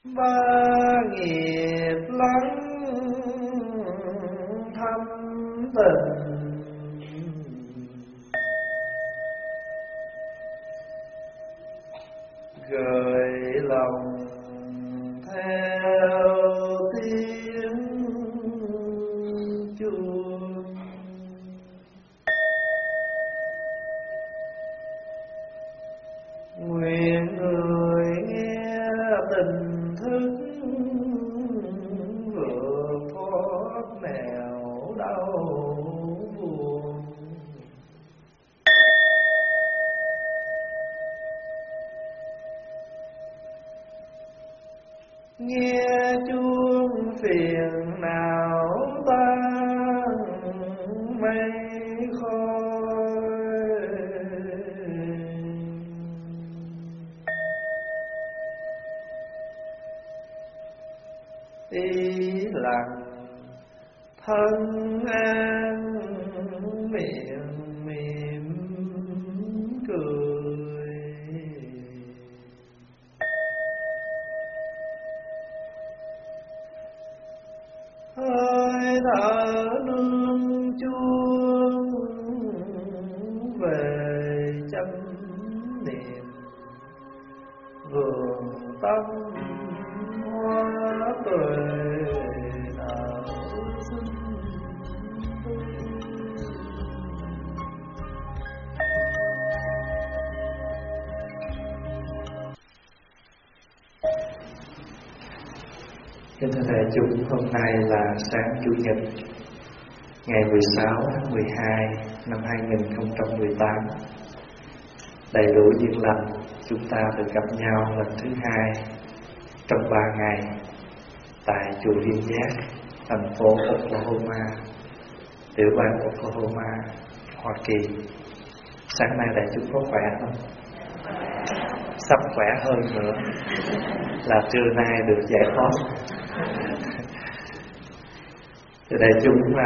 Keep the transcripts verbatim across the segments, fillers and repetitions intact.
ba nghiệp lắng thâm tình, gợi lòng theo tiếng chuông. Nguyện người nghe tình thức vượt thoát nẻo đau buồn. Nghe chuông phiền não tan mây khói, ý lặng thân an miệng mỉm cười. Hơi thở nương chuông về chánh niệm, vườn tâm hoa tuệ nở xinh tươi. Kính thưa đại chúng, hôm nay là sáng Chủ nhật ngày mười sáu tháng mười hai năm hai nghìn không trăm mười tám. Đầy đủ duyên lành, chúng ta được gặp nhau lần thứ hai trong ba ngày tại chùa Viên Giác, thành phố Oklahoma, tiểu bang Oklahoma, Hoa Kỳ. Sáng nay đại chúng có khỏe không? Sắp khỏe hơn nữa là trưa nay được giải thoát. Thì đại chúng là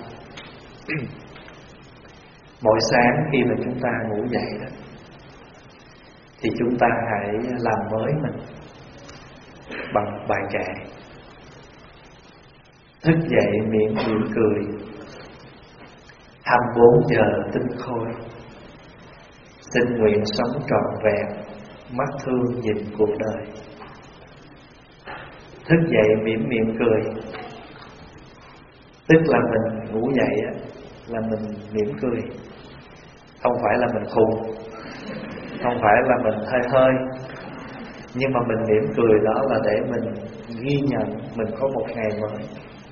mỗi sáng khi mà chúng ta ngủ dậy đó, thì chúng ta hãy làm mới mình bằng bài kệ: thức dậy miệng mỉm cười, hai mươi bốn giờ tinh khôi, xin nguyện sống trọn vẹn, mắt thương nhìn cuộc đời. Thức dậy mỉm miệng cười, tức là mình ngủ dậy á, là mình mỉm cười, không phải là mình khùng, không phải là mình hơi hơi, nhưng mà mình mỉm cười đó là để mình ghi nhận mình có một ngày mới.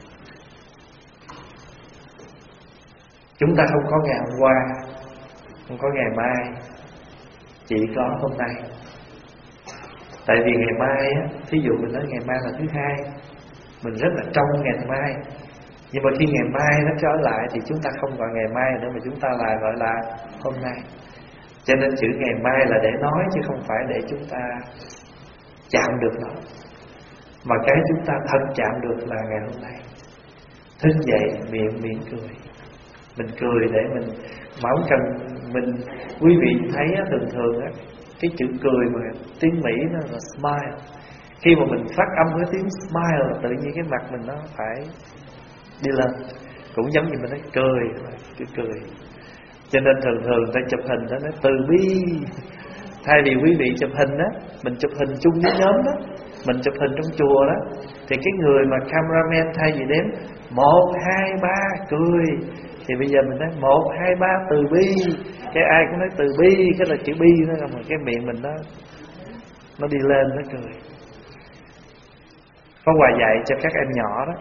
Chúng ta không có ngày hôm qua, không có ngày mai, chỉ có hôm nay. Tại vì ngày mai á, thí dụ mình nói ngày mai là thứ hai, mình rất là trông ngày mai. Nhưng mà khi ngày mai nó trở lại thì chúng ta không gọi ngày mai nữa, mà chúng ta lại gọi là hôm nay. Cho nên chữ ngày mai là để nói, chứ không phải để chúng ta chạm được nó. Mà cái chúng ta thật chạm được là ngày hôm nay. Thức dậy miệng miệng cười, mình cười để mình máu chân mình. Quý vị thấy á, thường thường á, cái chữ cười mà tiếng Mỹ nó là smile. Khi mà mình phát âm cái tiếng smile, tự nhiên cái mặt mình nó phải đi lên. Cũng giống như mình nói cười, cứ cười. Cho nên thường thường ta chụp hình đó nói từ bi. Thay vì quý vị chụp hình đó, mình chụp hình chung với nhóm đó, mình chụp hình trong chùa đó, thì cái người mà cameraman thay vì đếm một, hai, ba cười, thì bây giờ mình nói một, hai, ba từ bi. Cái ai cũng nói từ bi, cái là chữ bi đó, mà cái miệng mình nó Nó đi lên, nó cười. Có quà dạy cho các em nhỏ đó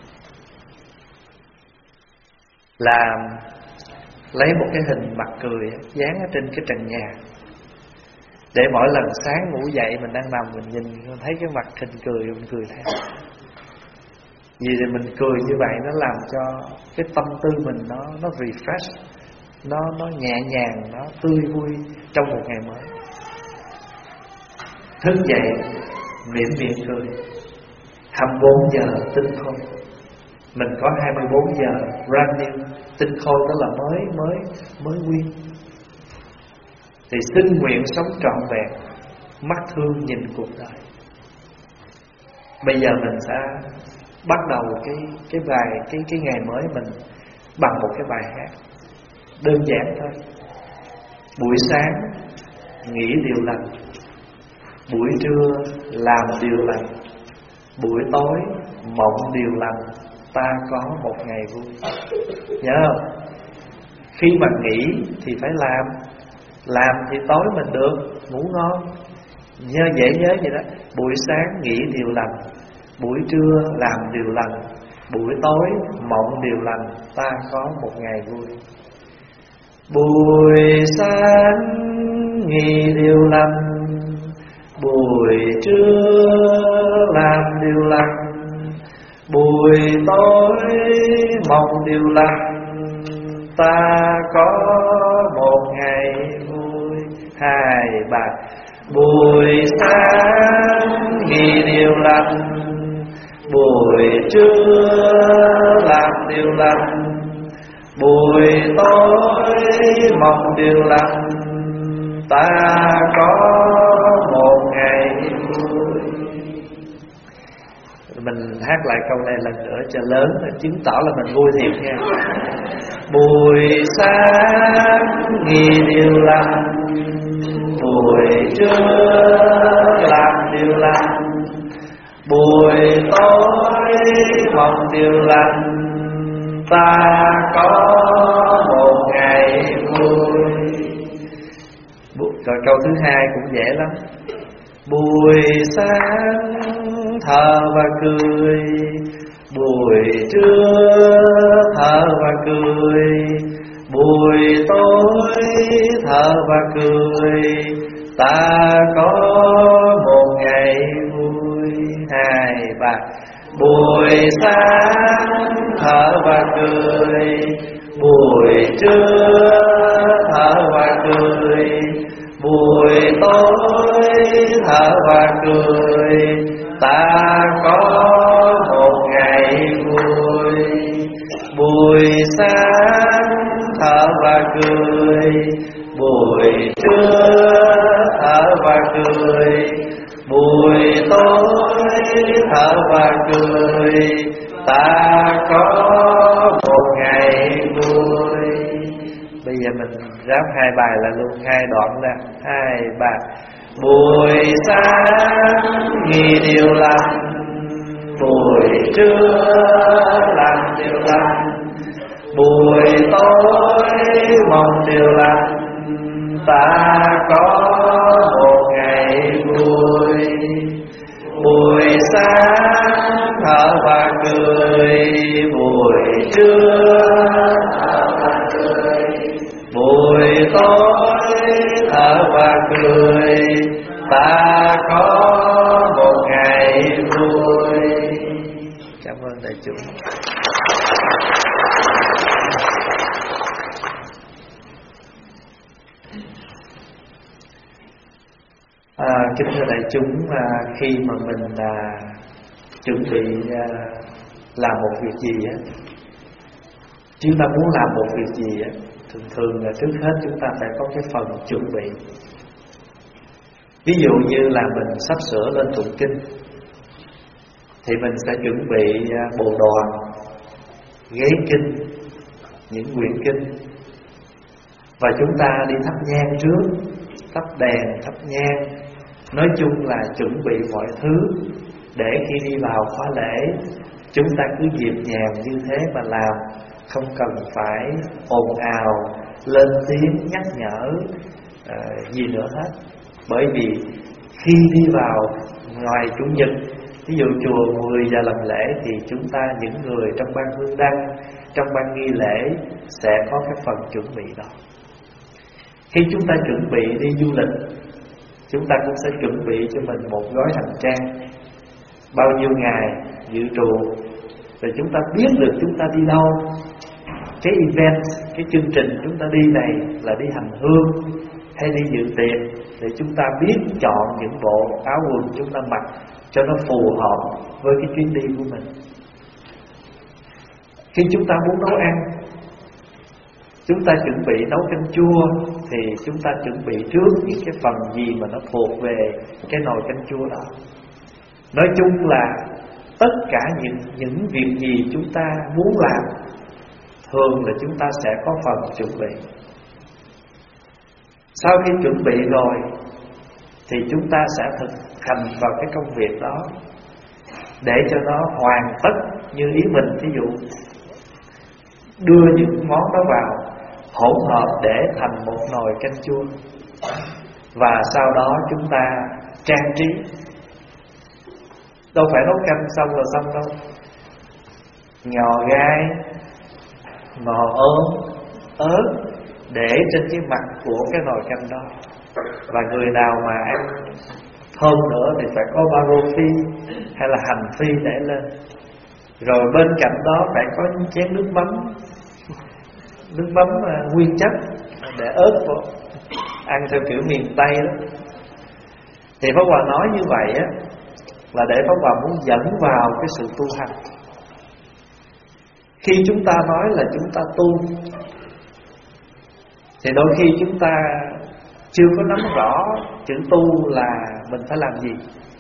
là lấy một cái hình mặt cười dán ở trên cái trần nhà, để mỗi lần sáng ngủ dậy mình đang nằm, mình nhìn mình thấy cái mặt hình cười, mình cười theo. Vì thì mình cười như vậy nó làm cho cái tâm tư mình nó nó refresh, nó nó nhẹ nhàng, nó tươi vui trong một ngày mới. Thức dậy mỉm miệng cười, hai mươi bốn giờ tinh khôi. Mình có hai mươi bốn giờ brand new, tinh khôi đó là mới mới mới nguyên. Thì xin nguyện sống trọn vẹn, mắt thương nhìn cuộc đời. Bây giờ mình sẽ bắt đầu cái cái bài cái cái ngày mới mình bằng một cái bài hát đơn giản thôi. Buổi sáng nghĩ điều lành, buổi trưa làm điều lành, buổi tối mộng điều lành, ta có một ngày vui. Nhớ không? Khi mà nghĩ thì phải làm, làm thì tối mình được ngủ ngon. Nhớ dễ nhớ vậy đó. Buổi sáng nghĩ điều lành, buổi trưa làm điều lành, buổi tối mộng điều lành, ta có một ngày vui. Buổi sáng nghĩ điều lành, buổi trưa làm điều lành, buổi tối mộng điều lành, ta có một ngày vui. Hai ba. Buổi sáng nghĩ điều lành, buổi trưa làm điều lành, buổi tối mong điều lành, ta có một ngày vui. Mình hát lại câu này lần nữa cho lớn, chứng tỏ là mình vui thiệt nha. Buổi sáng nghĩ điều lành, buổi trưa làm điều lành, buổi tối mong điều lành, ta có một ngày vui. Rồi câu thứ hai cũng dễ lắm. Buổi sáng thở và cười, buổi trưa thở và cười, buổi tối thở và cười, ta có một ngày vui. Hai ba. Buổi sáng thở và cười, buổi trưa thở và cười, buổi tối thở và cười, ta có một ngày vui. Buổi sáng thở và cười, buổi trưa thở và cười, buổi tối thở và cười, ta có một ngày vui. Bây giờ mình ráp hai bài là luôn, hai đoạn ra. Hai ba. Buổi sáng nghĩ điều lành, buổi trưa làm điều lành, buổi tối mong điều lành, ta có một ngày vui. Buổi sáng thở và cười, buổi trưa thở và cười, buổi tối thở và cười, ta có một ngày vui. Cảm ơn đại chúng. À, kính thưa đại chúng, à, khi mà mình à, chuẩn bị à, làm một việc gì á, chúng ta muốn làm một việc gì á, thường thường là trước hết chúng ta phải có cái phần chuẩn bị. Ví dụ như là mình sắp sửa lên tụng kinh, thì mình sẽ chuẩn bị à, bộ đoàn, ghế kinh, những quyển kinh, và chúng ta đi thắp nhang trước, thắp đèn, thắp nhang. Nói chung là chuẩn bị mọi thứ để khi đi vào khóa lễ, chúng ta cứ nhịp nhàng như thế mà làm, không cần phải ồn ào, lên tiếng nhắc nhở uh, gì nữa hết. Bởi vì khi đi vào ngoài Chủ nhật, ví dụ chùa mười giờ làm lễ, thì chúng ta, những người trong ban hương đăng, trong ban nghi lễ, sẽ có cái phần chuẩn bị đó. Khi chúng ta chuẩn bị đi du lịch, chúng ta cũng sẽ chuẩn bị cho mình một gói hành trang, bao nhiêu ngày dự trù, rồi chúng ta biết được chúng ta đi đâu. Cái event, cái chương trình chúng ta đi này là đi hành hương hay đi dự tiệc, để chúng ta biết chọn những bộ áo quần chúng ta mặc cho nó phù hợp với cái chuyến đi của mình. Khi chúng ta muốn nấu ăn, chúng ta chuẩn bị nấu canh chua, thì chúng ta chuẩn bị trước những cái phần gì mà nó thuộc về cái nồi canh chua đó. Nói chung là tất cả những những việc gì chúng ta muốn làm, thường là chúng ta sẽ có phần chuẩn bị. Sau khi chuẩn bị rồi thì chúng ta sẽ thực hành vào cái công việc đó để cho nó hoàn tất như ý mình. Ví dụ đưa những món đó vào hỗn hợp để thành một nồi canh chua, và sau đó chúng ta trang trí. Đâu phải nấu canh xong là xong đâu. Ngò gai, ngò ớn, ớt để trên cái mặt của cái nồi canh đó. Và người nào mà ăn thơm nữa thì phải có baro phi hay là hành phi để lên. Rồi bên cạnh đó phải có chén nước mắm, nước mắm uh, nguyên chất để ớt vào, ăn theo kiểu miền Tây đó. Thì Pháp Hòa nói như vậy á là để Pháp Hòa muốn dẫn vào cái sự tu hành. Khi chúng ta nói là chúng ta tu thì đôi khi chúng ta chưa có nắm rõ chữ tu là mình phải làm gì.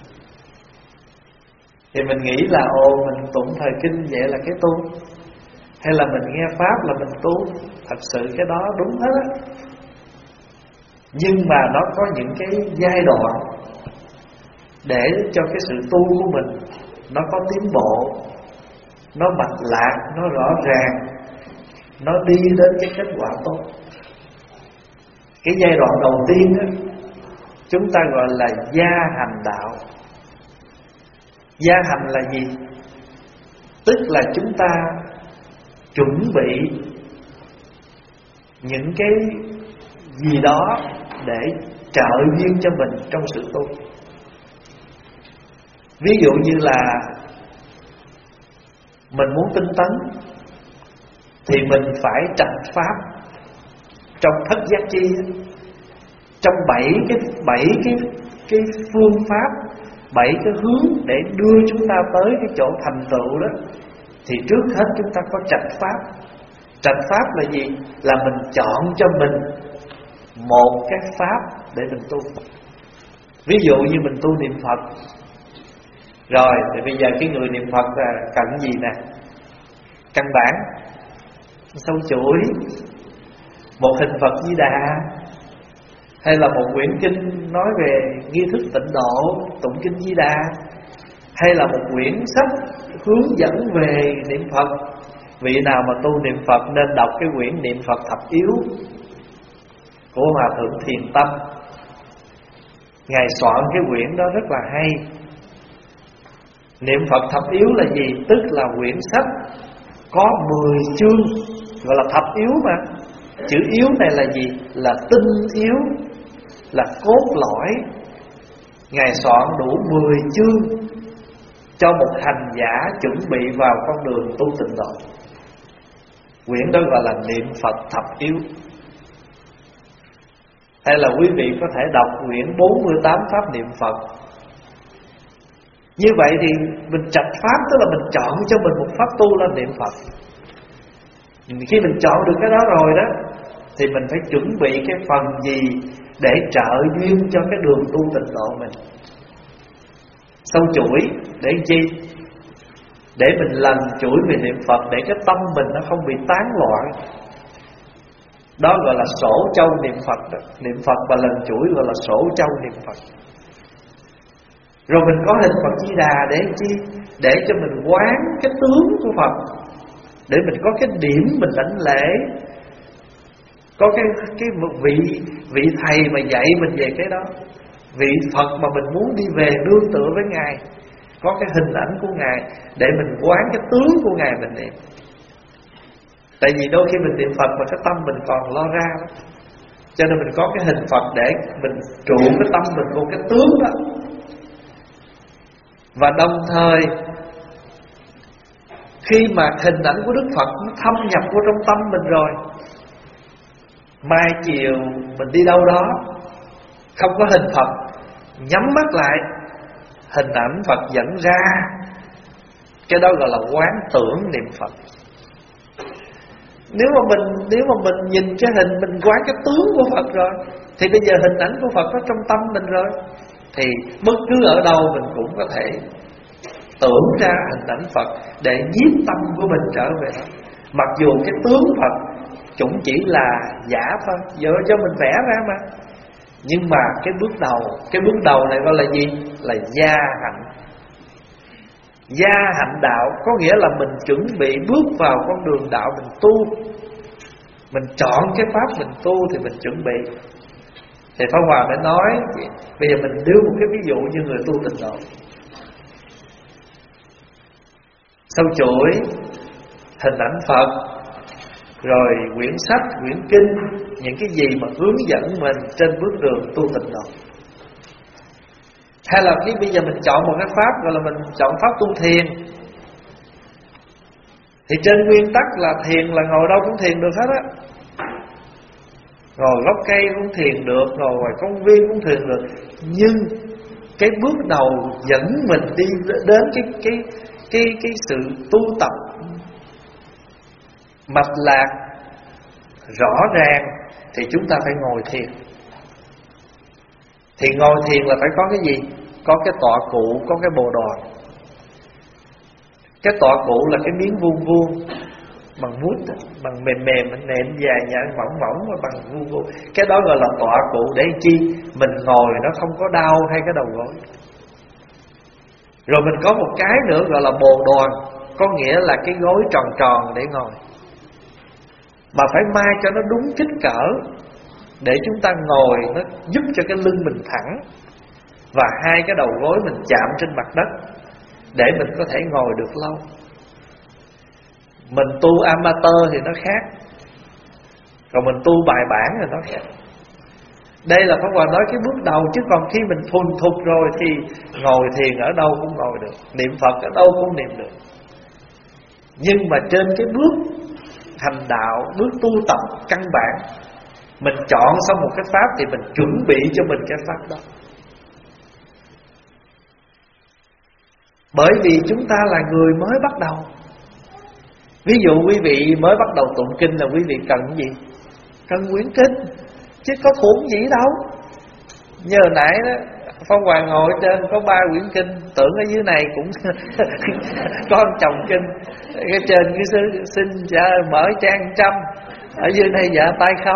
Thì mình nghĩ là ồ mình tụng thời kinh vậy là cái tu, hay là mình nghe Pháp là mình tu. Thật sự cái đó đúng hết á. Nhưng mà nó có những cái giai đoạn để cho cái sự tu của mình nó có tiến bộ, nó mạch lạc, nó rõ ràng, nó đi đến cái kết quả tốt. Cái giai đoạn đầu tiên đó, chúng ta gọi là gia hành đạo. Gia hành là gì? Tức là chúng ta chuẩn bị những cái gì đó để trợ duyên cho mình trong sự tu. Ví dụ như là mình muốn tinh tấn thì mình phải trạch pháp trong thất giác chi, trong bảy cái bảy cái cái phương pháp, bảy cái hướng để đưa chúng ta tới cái chỗ thành tựu đó. Thì trước hết chúng ta có trạch pháp. Trạch pháp là gì? Là mình chọn cho mình một cái pháp để mình tu. Ví dụ như mình tu niệm Phật. Rồi thì bây giờ cái người niệm Phật là cần gì nè? Căn bản sâu chuỗi, một hình Phật Di Đà, hay là một quyển kinh nói về nghi thức tịnh độ, tụng kinh Di Đà, hay là một quyển sách hướng dẫn về niệm Phật. Vị nào mà tu niệm Phật nên đọc cái quyển Niệm Phật Thập Yếu của Hòa Thượng Thiền Tâm. Ngài soạn cái quyển đó rất là hay. Niệm Phật Thập Yếu là gì? Tức là quyển sách có mười chương, gọi là thập yếu mà. Chữ yếu này là gì? Là tinh yếu, là cốt lõi. Ngài soạn đủ mười chương cho một hành giả chuẩn bị vào con đường tu tịnh độ. Quyển đó gọi là Niệm Phật Thập Yếu. Hay là quý vị có thể đọc quyển bốn mươi tám Pháp Niệm Phật. Như vậy thì mình trạch pháp, tức là mình chọn cho mình một pháp tu là niệm Phật. Khi mình chọn được cái đó rồi đó thì mình phải chuẩn bị cái phần gì để trợ duyên cho cái đường tu tịnh độ mình. Sâu chuỗi để chi? Để mình lần chuỗi về niệm Phật, để cái tâm mình nó không bị tán loạn. Đó gọi là sổ châu niệm Phật đó. Niệm Phật và lần chuỗi gọi là sổ châu niệm Phật. Rồi mình có hình Phật Di Đà để chi? Để cho mình quán cái tướng của Phật, để mình có cái điểm mình đảnh lễ, có cái cái vị vị thầy mà dạy mình về cái đó, vị Phật mà mình muốn đi về nương tựa với Ngài, có cái hình ảnh của Ngài để mình quán cái tướng của Ngài mình niệm. Tại vì đôi khi mình niệm Phật mà cái tâm mình còn lo ra đó, cho nên mình có cái hình Phật để mình trụ cái tâm mình vô cái tướng đó. Và đồng thời khi mà hình ảnh của Đức Phật nó thâm nhập vô trong tâm mình rồi, mai chiều mình đi đâu đó không có hình Phật, nhắm mắt lại, hình ảnh Phật dẫn ra, cái đó gọi là quán tưởng niệm Phật. Nếu mà mình nếu mà mình nhìn cái hình, mình quán cái tướng của Phật rồi, thì bây giờ hình ảnh của Phật nó trong tâm mình rồi, thì bất cứ ở đâu mình cũng có thể tưởng ra hình ảnh Phật để nhiếp tâm của mình trở về đó. Mặc dù cái tướng Phật cũng chỉ là giả thôi, giờ cho mình vẽ ra mà. Nhưng mà cái bước đầu, cái bước đầu này gọi là gì? Là gia hạnh. Gia hạnh đạo có nghĩa là mình chuẩn bị bước vào con đường đạo mình tu. Mình chọn cái pháp mình tu thì mình chuẩn bị. Thì Pháp Hòa mới nói, bây giờ mình đưa một cái ví dụ như người tu tịnh độ. Sau chuỗi hình ảnh Phật, rồi quyển sách, quyển kinh, những cái gì mà hướng dẫn mình trên bước đường tu tịnh độ. Hay là khi bây giờ mình chọn một cái pháp gọi là mình chọn pháp tu thiền, thì trên nguyên tắc là thiền là ngồi đâu cũng thiền được hết á. Ngồi gốc cây cũng thiền được, ngồi ngoài công viên cũng thiền được. Nhưng cái bước đầu dẫn mình đi đến cái cái cái cái sự tu tập mạch lạc rõ ràng thì chúng ta phải ngồi thiền. Thì ngồi thiền là phải có cái gì? Có cái tọa cụ, có cái bồ đoàn. Cái tọa cụ là cái miếng vuông vuông bằng mút, bằng mềm mềm, nệm dài dài mỏng mỏng và bằng vuông vuông. Cái đó gọi là tọa cụ để chi? Mình ngồi nó không có đau hay cái đầu gối. Rồi mình có một cái nữa gọi là bồ đoàn, có nghĩa là cái gối tròn tròn để ngồi. Mà phải mai cho nó đúng kích cỡ để chúng ta ngồi nó giúp cho cái lưng mình thẳng và hai cái đầu gối mình chạm trên mặt đất để mình có thể ngồi được lâu. Mình tu amateur thì nó khác, còn mình tu bài bản thì nó khác. Đây là Pháp Hòa nói cái bước đầu, chứ còn khi mình thuần thục rồi thì ngồi thiền ở đâu cũng ngồi được, niệm Phật ở đâu cũng niệm được. Nhưng mà trên cái bước hành đạo, bước tu tập căn bản, mình chọn xong một cái pháp thì mình chuẩn bị cho mình cái pháp đó. Bởi vì chúng ta là người mới bắt đầu. Ví dụ quý vị mới bắt đầu tụng kinh là quý vị cần cái gì? Cần quyển kinh, chứ có thuộc gì đâu. Như hồi nãy đó, Phong Hoàng ngồi trên có ba quyển kinh, tưởng ở dưới này cũng có một chồng kinh. Cái trên cái xin, xin dạ, mở trang trăm, ở dưới này dạ tay không.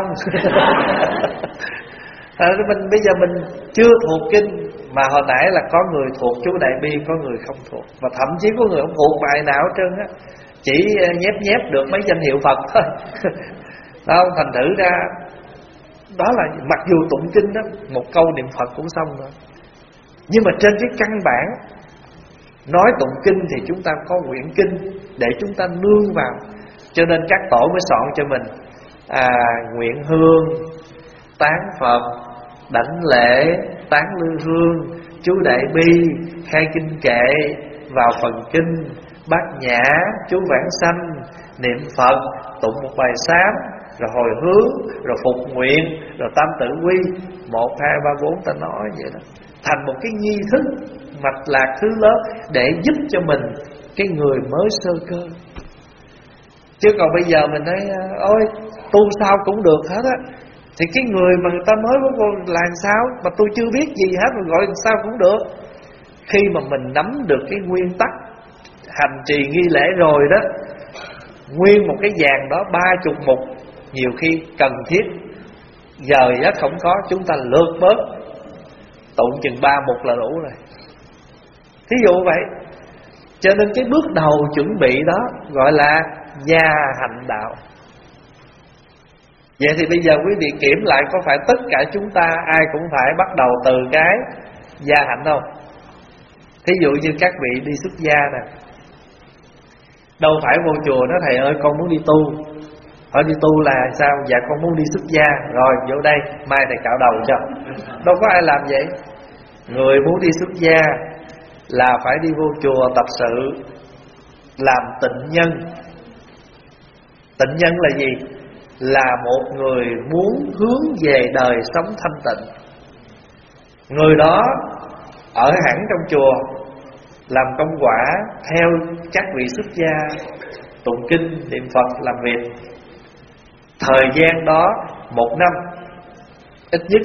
À, mình bây giờ mình chưa thuộc kinh, mà hồi nãy là có người thuộc chú Đại Bi, có người không thuộc, và thậm chí có người không thuộc bài nào hết trơn á, chỉ nhép nhép được mấy danh hiệu Phật thôi. Đó, thành thử ra đó là mặc dù tụng kinh đó, một câu niệm Phật cũng xong rồi, nhưng mà trên cái căn bản nói tụng kinh thì chúng ta có quyển kinh để chúng ta nương vào. Cho nên các tổ mới soạn cho mình à, nguyện hương, tán Phật, đảnh lễ, tán lư hương, chú Đại Bi, khai kinh kệ, vào phần kinh, bát nhã, chú vãng sanh, niệm Phật, tụng một bài sám, rồi hồi hướng, rồi phục nguyện, rồi tam tự quy, một hai ba bốn ta nói vậy đó, thành một cái nghi thức mạch lạc thứ lớn để giúp cho mình cái người mới sơ cơ. Chứ còn bây giờ mình nói ôi tu sao cũng được hết á, thì cái người mà người ta mới có con làm sao mà tôi chưa biết gì hết mà gọi sao cũng được. Khi mà mình nắm được cái nguyên tắc hành trì nghi lễ rồi đó, nguyên một cái dàn đó ba chục mục, nhiều khi cần thiết giờ giấc không có, chúng ta lược bớt, tụng chừng ba mục là đủ rồi. Thí dụ vậy. Cho nên cái bước đầu chuẩn bị đó gọi là gia hạnh đạo. Vậy thì bây giờ quý vị kiểm lại, có phải tất cả chúng ta ai cũng phải bắt đầu từ cái gia hạnh không? Thí dụ như các vị đi xuất gia nè, đâu phải vô chùa nói thầy ơi con muốn đi tu. Hỏi đi tu là sao? Dạ con muốn đi xuất gia. Rồi vô đây mai thầy cạo đầu cho. Đâu có ai làm vậy. Người muốn đi xuất gia là phải đi vô chùa tập sự, làm tịnh nhân. Tịnh nhân là gì? Là một người muốn hướng về đời sống thanh tịnh. Người đó ở hẳn trong chùa, làm công quả theo các vị xuất gia, tụng kinh, niệm Phật, làm việc. Thời gian đó một năm ít nhất,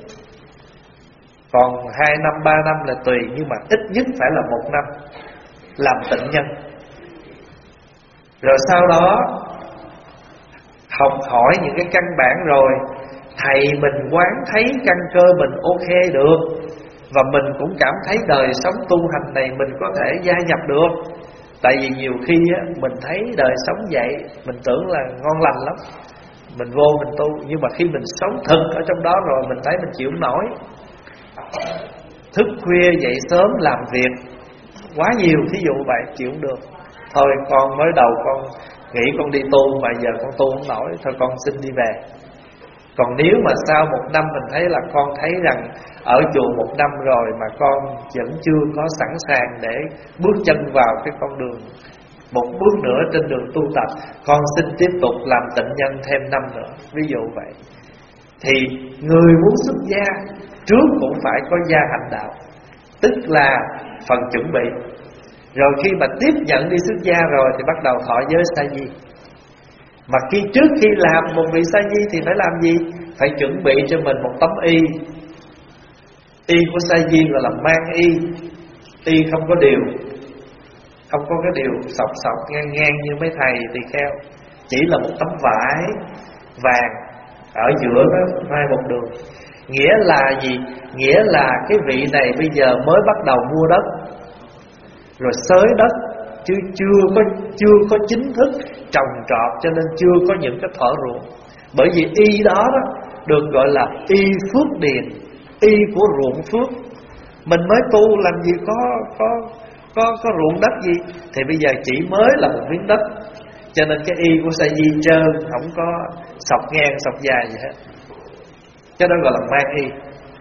còn hai năm, ba năm là tùy, nhưng mà ít nhất phải là một năm. làm tịnh nhân. Rồi sau đó học hỏi những cái căn bản rồi, thầy mình quán thấy căn cơ mình ok được, và mình cũng cảm thấy đời sống tu hành này mình có thể gia nhập được. Tại vì nhiều khi á, mình thấy đời sống vậy, mình tưởng là ngon lành lắm, mình vô mình tu. Nhưng mà khi mình sống thực ở trong đó rồi, mình thấy mình chịu không nổi. Thức khuya dậy sớm làm việc quá nhiều, thí dụ vậy, chịu không được. Thôi con mới đầu con nghĩ con đi tu, mà giờ con tu không nổi, thôi con xin đi về. Còn nếu mà sau một năm mình thấy là con thấy rằng ở chùa một năm rồi mà con vẫn chưa có sẵn sàng để bước chân vào cái con đường, một bước nữa trên đường tu tập, con xin tiếp tục làm tịnh nhân thêm năm nữa, ví dụ vậy. Thì người muốn xuất gia trước cũng phải có gia hành đạo, tức là phần chuẩn bị. Rồi khi mà tiếp nhận đi xuất gia rồi thì bắt đầu thọ giới sa di. Mà khi trước khi làm một vị sa di thì phải làm gì? Phải chuẩn bị cho mình một tấm y. Y của sa di gọi là mang y. Y không có điều, không có cái điều sọc sọc ngang ngang như mấy thầy tỳ kheo, chỉ là một tấm vải vàng, ở giữa nó hai một đường. Nghĩa là gì? Nghĩa là cái vị này bây giờ mới bắt đầu mua đất, rồi xới đất, chứ chưa có chưa có chính thức trồng trọt, cho nên chưa có những cái thửa ruộng. Bởi vì y đó, đó được gọi là y phước điền, y của ruộng phước. Mình mới tu làm gì có có có có ruộng đất gì, thì bây giờ chỉ mới là một miếng đất, cho nên cái y của sa di trơn, không có sọc ngang sọc dài gì hết. Cái đó gọi là mang y.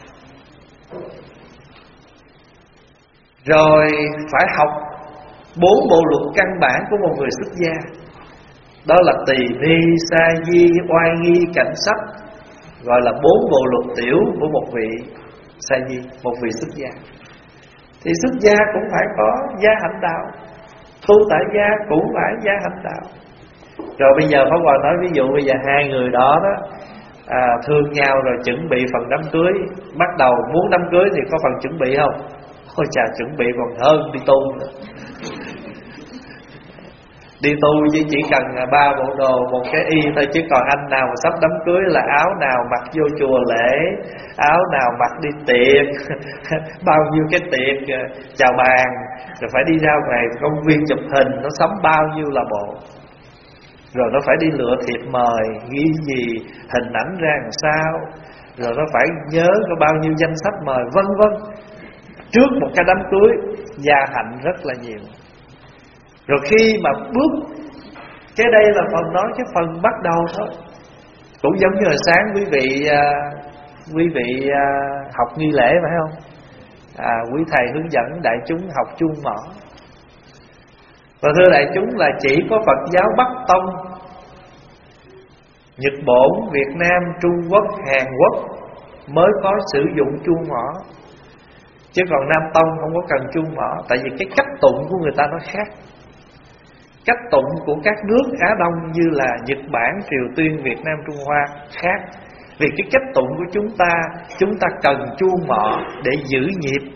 Rồi phải học bốn bộ luật căn bản của một người xuất gia. Đó là tỳ ni, sa di, oai nghi, cảnh sắc, gọi là bốn bộ luật tiểu của một vị sa di, một vị xuất gia. Thì xuất gia cũng phải có gia hạnh đạo, tu tại gia cũng phải gia hạnh đạo. Rồi bây giờ Pháp Hòa nói ví dụ bây giờ hai người đó đó à, thương nhau rồi chuẩn bị phần đám cưới, bắt đầu muốn đám cưới thì có phần chuẩn bị không? Ôi chà, chuẩn bị còn hơn đi tu nữa. Đi tu chứ chỉ cần ba bộ đồ, một cái y thôi, chứ còn anh nào mà sắp đám cưới là áo nào mặc vô chùa lễ, áo nào mặc đi tiệc, bao nhiêu cái tiệc chào bàn, rồi phải đi ra ngoài công viên chụp hình, nó sắm bao nhiêu là bộ. Rồi nó phải đi lựa thiệp mời, ghi gì, hình ảnh ra làm sao, rồi nó phải nhớ có bao nhiêu danh sách mời, vân vân. Trước một cái đám cưới, gia hạnh rất là nhiều. Rồi khi mà bước, cái đây là phần nói cái phần bắt đầu thôi. Cũng giống như là sáng quý vị uh, quý vị uh, học nghi lễ phải không? À, quý thầy hướng dẫn đại chúng học chuông mỏ. Và thưa đại chúng là chỉ có Phật giáo Bắc Tông, Nhật Bản, Việt Nam, Trung Quốc, Hàn Quốc mới có sử dụng chuông mỏ. Chứ còn Nam Tông không có cần chuông mỏ. Tại vì cái cách tụng của người ta nó khác. Cách tụng của các nước Á Đông như là Nhật Bản, Triều Tiên, Việt Nam, Trung Hoa khác. Vì cái cách tụng của chúng ta, chúng ta cần chuông mỏ để giữ nhịp.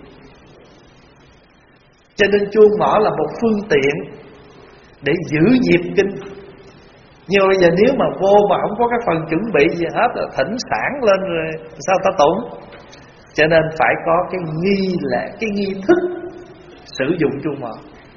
Cho nên chuông mỏ là một phương tiện để giữ nhịp kinh. Nhưng bây giờ nếu mà vô mà không có cái phần chuẩn bị gì hết, thỉnh sản lên rồi sao ta tụng? Cho nên phải có cái nghi lễ, cái nghi thức sử dụng chuông mỏ.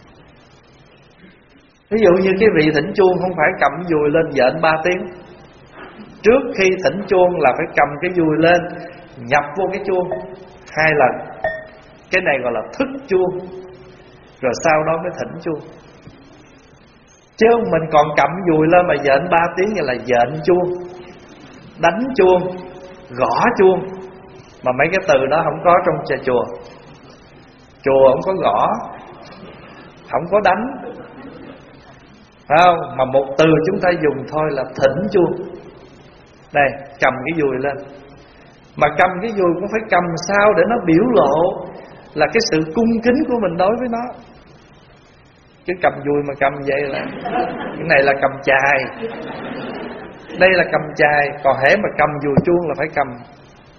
Ví dụ như cái vị thỉnh chuông không phải cầm dùi lên dện ba tiếng. Trước khi thỉnh chuông là phải cầm cái dùi lên, nhập vô cái chuông hai lần. Cái này gọi là thức chuông. Rồi sau đó mới thỉnh chuông. Chứ mình còn cầm dùi lên mà dện ba tiếng như là dện chuông, đánh chuông, gõ chuông. Mà mấy cái từ đó không có trong nhà chùa. Chùa không có gõ, không có đánh, phải không? Mà một từ chúng ta dùng thôi là thỉnh chuông. Đây, cầm cái dùi lên. Mà cầm cái dùi cũng phải cầm sao để nó biểu lộ là cái sự cung kính của mình đối với nó. Chứ cầm dùi mà cầm vậy là cái này là cầm chài, đây là cầm chài. Còn hễ mà cầm dùi chuông là phải cầm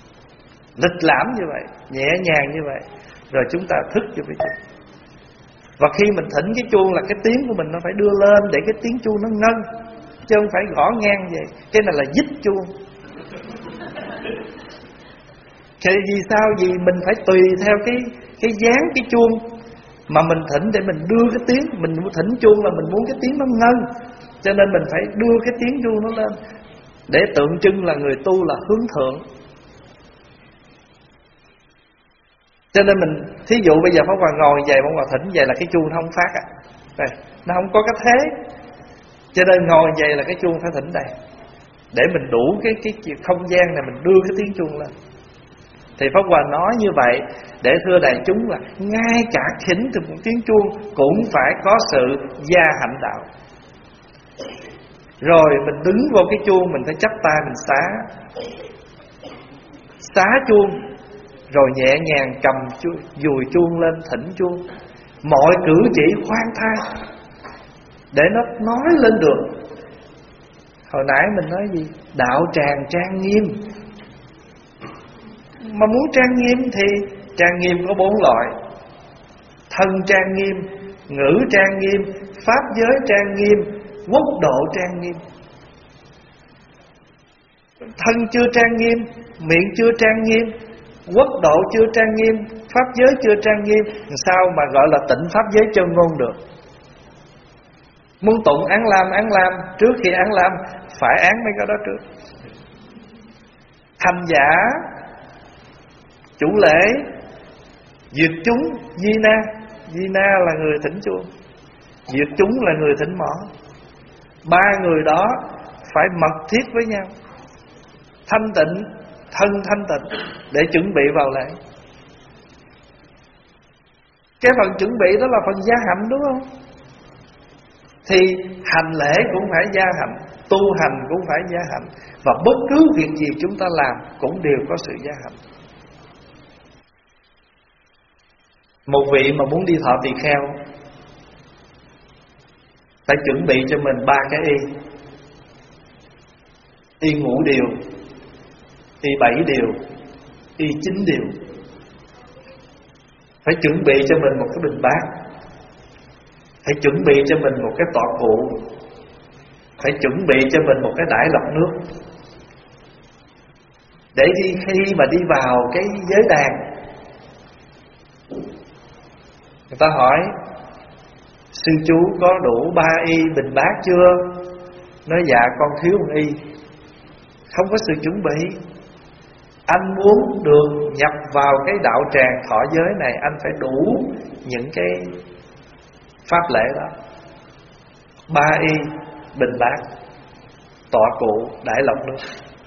lịch lãm như vậy, nhẹ nhàng như vậy, rồi chúng ta thức cho biết. Và khi mình thỉnh cái chuông là cái tiếng của mình nó phải đưa lên để cái tiếng chuông nó ngân, chứ không phải gõ ngang vậy. Cái này là dít chuông. Thì vì sao? Vì mình phải tùy theo cái cái dáng cái chuông mà mình thỉnh để mình đưa cái tiếng. Mình muốn thỉnh chuông là mình muốn cái tiếng nó ngân, cho nên mình phải đưa cái tiếng chuông nó lên để tượng trưng là người tu là hướng thượng. Cho nên mình, thí dụ bây giờ Pháp Hòa ngồi vậy, Pháp Hòa thỉnh vậy là cái chuông nó không phát à. Đây, nó không có cái thế. Cho nên ngồi vậy là cái chuông phải thỉnh đây, để mình đủ cái cái không gian này mình đưa cái tiếng chuông lên. Thì Pháp Hòa nói như vậy để thưa đại chúng là ngay cả thỉnh từ một tiếng chuông cũng phải có sự gia hạnh đạo. Rồi mình đứng vô cái chuông, mình phải chắp tay mình xá Xá chuông, rồi nhẹ nhàng cầm chuông, dùi chuông lên thỉnh chuông. Mọi cử chỉ khoan thai để nó nói lên được. Hồi nãy mình nói gì? Đạo tràng trang nghiêm. Mà muốn trang nghiêm thì trang nghiêm có bốn loại: thân trang nghiêm, ngữ trang nghiêm, pháp giới trang nghiêm, quốc độ trang nghiêm. Thân chưa trang nghiêm, miệng chưa trang nghiêm, quốc độ chưa trang nghiêm, pháp giới chưa trang nghiêm, sao mà gọi là tịnh pháp giới chân ngôn được? Muốn tụng án lam, án lam, trước khi án lam phải án mấy cái đó trước. Hành giả, chủ lễ, duyệt chúng, di na. Di na là người thỉnh chuông, duyệt chúng là người thỉnh mõ. Ba người đó phải mật thiết với nhau, thanh tịnh, thân thanh tịnh để chuẩn bị vào lễ. Cái phần chuẩn bị đó là phần gia hạnh, đúng không? Thì hành lễ cũng phải gia hạnh, tu hành cũng phải gia hạnh, và bất cứ việc gì chúng ta làm cũng đều có sự gia hạnh. Một vị mà muốn đi thọ tỳ kheo phải chuẩn bị cho mình ba cái y: y ngũ điều, y bảy điều, y chín điều. Phải chuẩn bị cho mình một cái bình bát, phải chuẩn bị cho mình một cái tọa cụ, phải chuẩn bị cho mình một cái đải lọc nước, để đi khi mà đi vào cái giới đàn, người ta hỏi: sư chú có đủ ba y bình bát chưa? Nói dạ con thiếu một y. Không có sự chuẩn bị. Anh muốn được nhập vào cái đạo tràng thọ giới này, anh phải đủ những cái pháp lễ đó: ba y, bình bát, tọa cụ, đải lọc nước.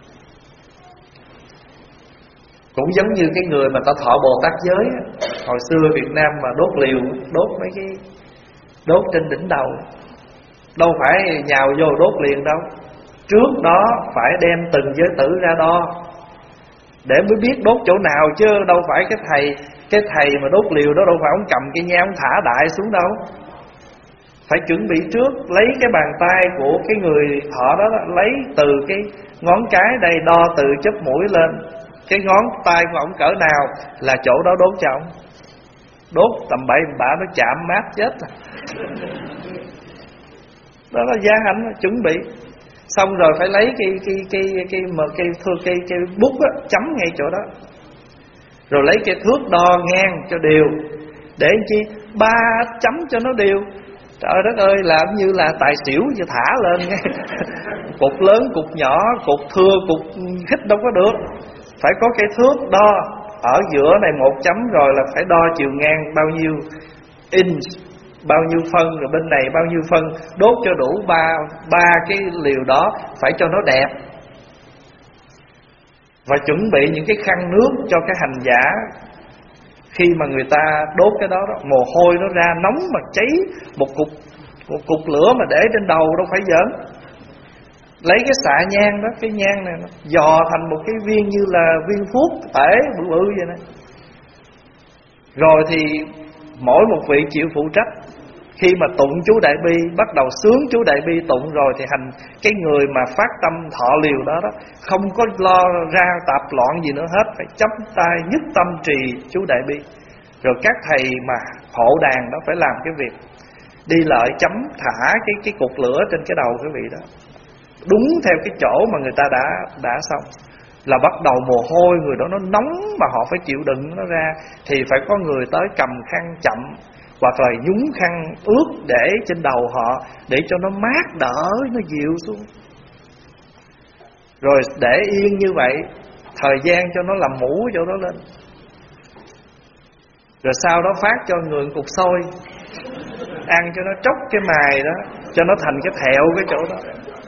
Cũng giống như cái người mà ta thọ Bồ Tát giới. Hồi xưa Việt Nam mà đốt liều, đốt mấy cái đốt trên đỉnh đầu, đâu phải nhào vô đốt liền đâu. Trước đó phải đem từng giới tử ra đo để mới biết đốt chỗ nào, chứ đâu phải cái thầy cái thầy mà đốt liều đó đâu phải ông cầm cái nhang ông thả đại xuống đâu. Phải chuẩn bị trước, lấy cái bàn tay của cái người thọ đó, đó lấy từ cái ngón cái đây đo từ chóp mũi lên, cái ngón tay của ông cỡ nào là chỗ đó đốt cho ông. Đốt tầm bậy bạ nó chạm mát chết à. Đó là gia hạnh, chuẩn bị. Xong rồi phải lấy cái cái cái cái mà cái thưa cái cái bút á, chấm ngay chỗ đó. Rồi lấy cái thước đo ngang cho đều, để chi ba chấm cho nó đều. Trời đất ơi, làm như là tài xỉu giờ thả lên nghe. Cục lớn, cục nhỏ, cục thưa, cục khích đâu có được. Phải có cái thước đo. Ở giữa này một chấm rồi là phải đo chiều ngang bao nhiêu inch, bao nhiêu phân, rồi bên này bao nhiêu phân. Đốt cho đủ ba ba cái liều đó, phải cho nó đẹp. Và chuẩn bị những cái khăn nước cho cái hành giả. Khi mà người ta đốt cái đó, đó mồ hôi nó ra nóng mà cháy, một cục một cục lửa mà để trên đầu đâu phải giỡn. Lấy cái xạ nhang đó, cái nhang này nó dò thành một cái viên như là viên thuốc tể bự bự vậy nè. Rồi thì mỗi một vị chịu phụ trách. Khi mà tụng chú Đại Bi, bắt đầu sướng chú Đại Bi tụng rồi thì hành cái người mà phát tâm thọ liều đó đó không có lo ra tạp loạn gì nữa hết, phải chắp tay nhất tâm trì chú Đại Bi. Rồi các thầy mà hộ đàn đó phải làm cái việc đi lợi chấm thả cái cái cục lửa trên cái đầu cái vị đó, đúng theo cái chỗ mà người ta đã đã xong, là bắt đầu mồ hôi người đó nó nóng mà họ phải chịu đựng nó ra, thì phải có người tới cầm khăn chậm hoặc là nhúng khăn ướt để trên đầu họ để cho nó mát đỡ, nó dịu xuống. Rồi để yên như vậy thời gian cho nó làm mũ chỗ đó lên. Rồi sau đó phát cho người cục xôi ăn cho nó tróc cái mài đó, cho nó thành cái thẹo cái chỗ đó.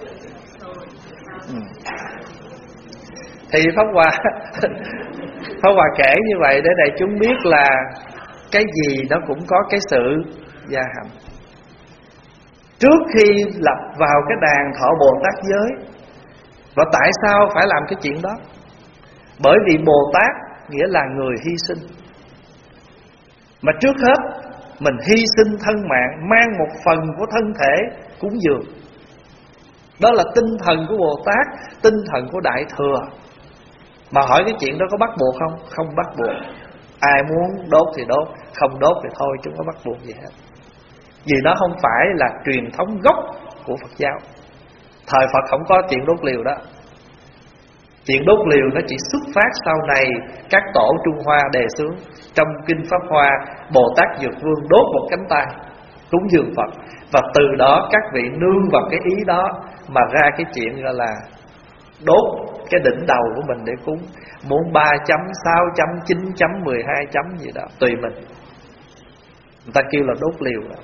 ừ. Thì Pháp Hòa Pháp Hòa kể như vậy để đại chúng biết là cái gì nó cũng có cái sự gia hành. Trước khi lập vào cái đàn thọ Bồ Tát giới, và tại sao phải làm cái chuyện đó? Bởi vì Bồ Tát nghĩa là người hy sinh. Mà trước hết mình hy sinh thân mạng, mang một phần của thân thể cúng dường. Đó là tinh thần của Bồ Tát, tinh thần của Đại Thừa. Mà hỏi cái chuyện đó có bắt buộc không? Không bắt buộc. Ai muốn đốt thì đốt, không đốt thì thôi, chúng có bắt buộc gì hết. Vì nó không phải là truyền thống gốc của Phật giáo. Thời Phật không có chuyện đốt liều đó. Chuyện đốt liều nó chỉ xuất phát sau này các tổ Trung Hoa đề xướng. Trong Kinh Pháp Hoa, Bồ Tát Dược Vương đốt một cánh tay cúng dường Phật. Và từ đó các vị nương vào cái ý đó mà ra cái chuyện gọi là đốt cái đỉnh đầu của mình để cúng. Muốn ba chấm, sáu chấm, chín chấm, mười hai chấm gì đó, tùy mình. Người ta kêu là đốt liều đó.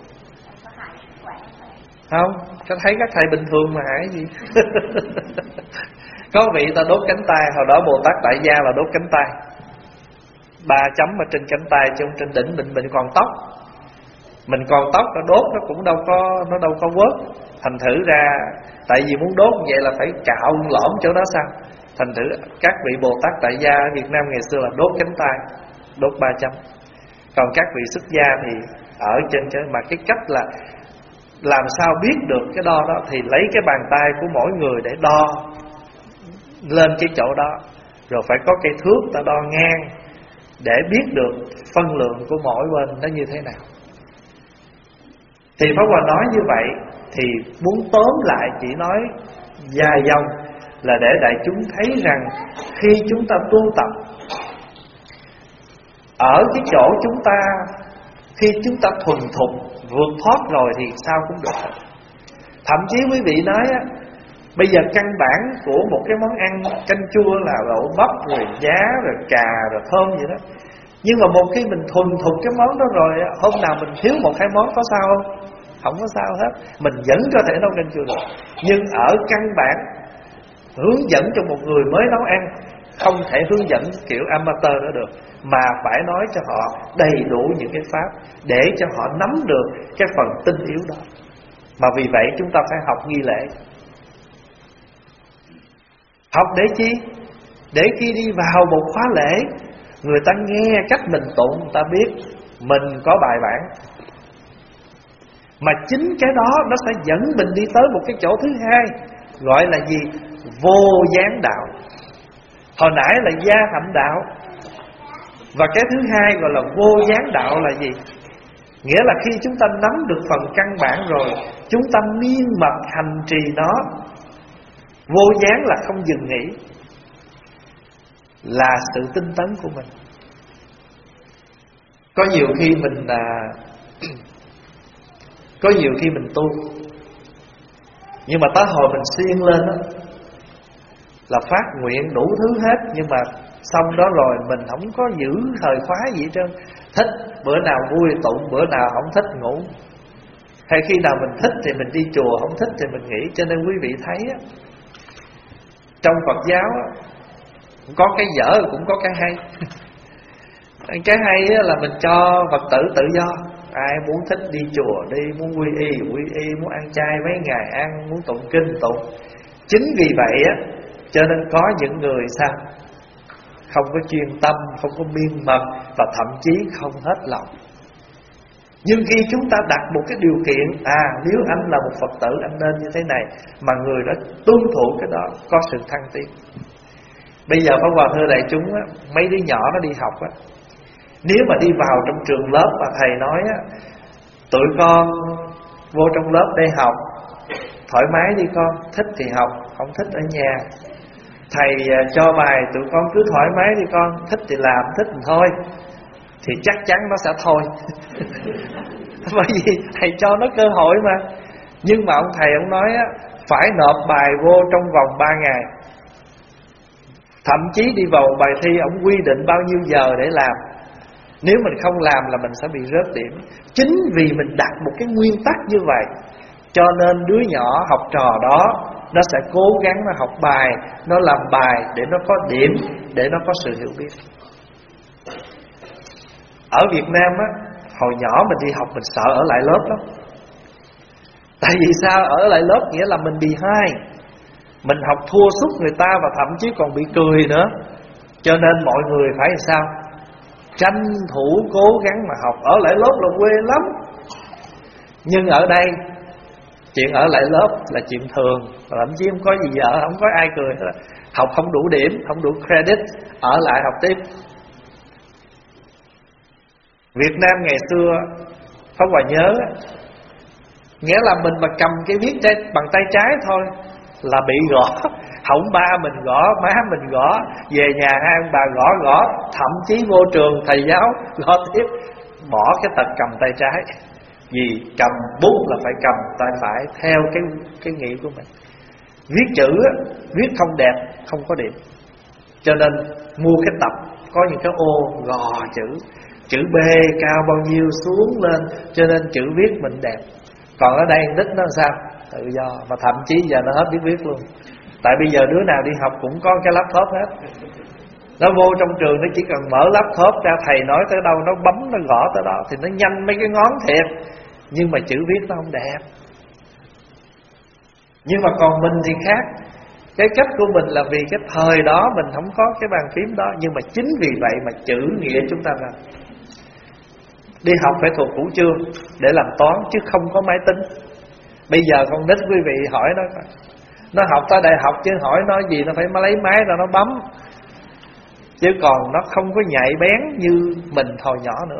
Không, có thấy các thầy bình thường mà hại gì. Có vị ta đốt cánh tay, hồi đó Bồ Tát Tại Gia là đốt cánh tay, ba chấm ở trên cánh tay, chứ trên đỉnh mình mình còn tóc. Mình còn tóc, nó đốt nó cũng đâu có nó đâu có vớt. Thành thử ra, tại vì muốn đốt vậy là phải cạo lõm chỗ đó sao. Thành thử các vị Bồ Tát Tại Gia ở Việt Nam ngày xưa là đốt cánh tay, đốt ba chấm. Còn các vị xuất gia thì ở trên trên mà cái cách là làm sao biết được cái đo đó, thì lấy cái bàn tay của mỗi người để đo lên cái chỗ đó. Rồi phải có cây thước ta đo ngang để biết được phân lượng của mỗi bên nó như thế nào. Thì Pháp Hòa nói như vậy, thì muốn tóm lại chỉ nói dài dòng là để đại chúng thấy rằng khi chúng ta tu tập ở cái chỗ chúng ta, khi chúng ta thuần thục vượt thoát rồi thì sao cũng được. Thậm chí quý vị nói á, bây giờ căn bản của một cái món ăn canh chua là đậu bắp, rồi giá, rồi cà, rồi thơm vậy đó. Nhưng mà một khi mình thuần thục cái món đó rồi, hôm nào mình thiếu một hai món có sao không? Không có sao hết. Mình vẫn có thể nấu canh chua được. Nhưng ở căn bản hướng dẫn cho một người mới nấu ăn, không thể hướng dẫn kiểu amateur đó được, mà phải nói cho họ đầy đủ những cái pháp để cho họ nắm được cái phần tinh yếu đó. Mà vì vậy chúng ta phải học nghi lễ. Học để chi? Để khi đi vào một khóa lễ, người ta nghe cách mình tụng, người ta biết mình có bài bản. Mà chính cái đó nó sẽ dẫn mình đi tới một cái chỗ thứ hai, gọi là gì? Vô gián đạo. Hồi nãy là gia hạnh đạo, và cái thứ hai gọi là vô gián đạo là gì? Nghĩa là khi chúng ta nắm được phần căn bản rồi, chúng ta miên mật hành trì nó. Vô gián là không dừng nghỉ, là sự tinh tấn của mình. Có nhiều khi mình à, Có nhiều khi mình tu, nhưng mà tới hồi mình siêng lên đó, là phát nguyện đủ thứ hết, nhưng mà xong đó rồi mình không có giữ thời khóa gì hết trơn. Thích bữa nào vui tụng, bữa nào không thích ngủ. Hay khi nào mình thích thì mình đi chùa, không thích thì mình nghỉ. Cho nên quý vị thấy á, trong Phật giáo á, có cái dở cũng có cái hay. Cái hay á là mình cho Phật tử tự do. Ai muốn thích đi chùa đi, muốn quy y quy y, muốn ăn chay mấy ngày ăn, muốn tụng kinh tụng. Chính vì vậy á, cho nên có những người sao không có chuyên tâm, không có miên mật, và thậm chí không hết lòng. Nhưng khi chúng ta đặt một cái điều kiện, à nếu anh là một Phật tử anh nên như thế này, mà người đó tuân thủ cái đó, có sự thăng tiến. Bây giờ Pháp Hòa thưa đại chúng á, mấy đứa nhỏ nó đi học á, Nếu mà đi vào trong trường lớp mà thầy nói á, tụi con vô trong lớp để học, thoải mái đi con, thích thì học, không thích ở nhà. Thầy cho bài tụi con cứ thoải mái đi con, thích thì làm, thích thì thôi, thì chắc chắn nó sẽ thôi. Bởi vì thầy cho nó cơ hội mà. Nhưng mà ông thầy ông nói á, phải nộp bài vô trong vòng ba ngày. Thậm chí đi vào bài thi ông quy định bao nhiêu giờ để làm. Nếu mình không làm là mình sẽ bị rớt điểm. Chính vì mình đặt một cái nguyên tắc như vậy, cho nên đứa nhỏ học trò đó nó sẽ cố gắng nó học bài, nó làm bài để nó có điểm, để nó có sự hiểu biết. Ở Việt Nam á, hồi nhỏ mình đi học mình sợ ở lại lớp lắm. Tại vì sao? Ở lại lớp nghĩa là mình bị hai, mình học thua sút người ta và thậm chí còn bị cười nữa. Cho nên mọi người phải làm sao? Tranh thủ cố gắng mà học. Ở lại lớp là quê lắm. Nhưng ở đây chuyện ở lại lớp là chuyện thường, thậm chí không có gì vợ, không có ai cười hết. Học không đủ điểm, không đủ credit, ở lại học tiếp. Việt Nam ngày xưa Pháp Hòa nhớ, nghĩa là mình mà cầm cái viết tay, bằng tay trái thôi là bị gõ. Hổng ba mình gõ, má mình gõ, về nhà hai ông bà gõ gõ, thậm chí vô trường thầy giáo gõ tiếp, bỏ cái tật cầm tay trái. Vì cầm bút là phải cầm tay phải theo cái cái nghĩ của mình. Viết chữ viết không đẹp không có điểm. Cho nên mua cái tập có những cái ô gò chữ, chữ B cao bao nhiêu xuống lên, cho nên chữ viết mình đẹp. Còn ở đây nít nó sao? Tự do. Mà thậm chí giờ nó hết biết viết luôn. Tại bây giờ đứa nào đi học cũng có cái laptop hết. Nó vô trong trường nó chỉ cần mở laptop ra, thầy nói tới đâu nó bấm nó gõ tới đó, thì nó nhanh mấy cái ngón thiệt, nhưng mà chữ viết nó không đẹp. Nhưng mà còn mình thì khác. Cái cách của mình là vì cái thời đó mình không có cái bàn phím đó. Nhưng mà chính vì vậy mà chữ nghĩa chúng ta ra. Đi học phải thuộc củ chương để làm toán, chứ không có máy tính. Bây giờ con nít quý vị hỏi nó, nó học tới đại học chứ hỏi nó gì nó phải lấy máy ra nó bấm. Chứ còn nó không có nhạy bén như mình hồi nhỏ nữa.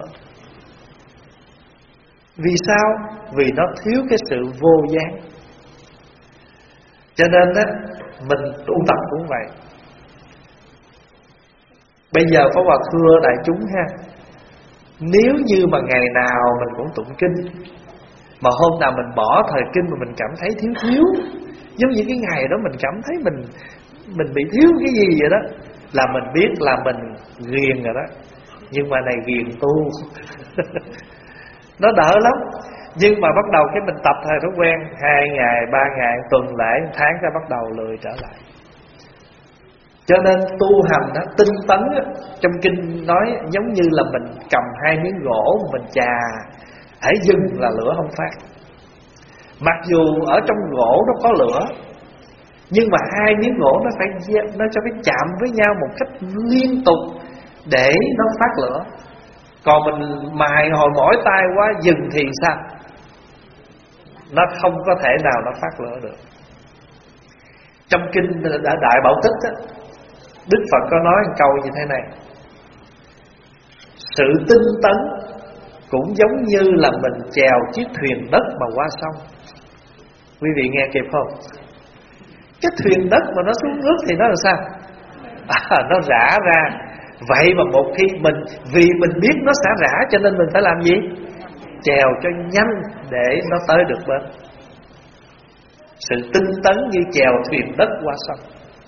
Vì sao? Vì nó thiếu cái sự vô gián. Cho nên á, mình tu tập cũng vậy. Bây giờ có Hòa thưa đại chúng ha, nếu như mà ngày nào mình cũng tụng kinh, mà hôm nào mình bỏ thời kinh mà mình cảm thấy thiếu thiếu, giống như cái ngày đó mình cảm thấy mình Mình bị thiếu cái gì vậy đó, là mình biết là mình ghiền rồi đó. Nhưng mà này ghiền tu nó đỡ lắm. Nhưng mà bắt đầu cái mình tập thời thói quen, hai ngày, ba ngày, tuần lễ, tháng cái bắt đầu lười trở lại. Cho nên tu hành đó, tinh tấn đó, trong kinh nói giống như là mình cầm hai miếng gỗ mình chà, hãy dừng là lửa không phát. Mặc dù ở trong gỗ nó có lửa, nhưng mà hai miếng gỗ nó phải nó cho phải chạm với nhau một cách liên tục để nó phát lửa. Còn mình mài hồi mỏi tay quá dừng thì sao? Nó không có thể nào nó phát lửa được. Trong kinh Đại Bảo Tích á, Đức Phật có nói một câu như thế này: sự tinh tấn cũng giống như là mình chèo chiếc thuyền đất mà qua sông. Quý vị nghe kịp không? Cái thuyền đất mà nó xuống nước thì nó là sao? À, nó rã ra. Vậy mà một khi mình, vì mình biết nó sẽ rã, cho nên mình phải làm gì? Chèo cho nhanh để nó tới được bên. Sự tinh tấn như chèo thuyền đất qua sông.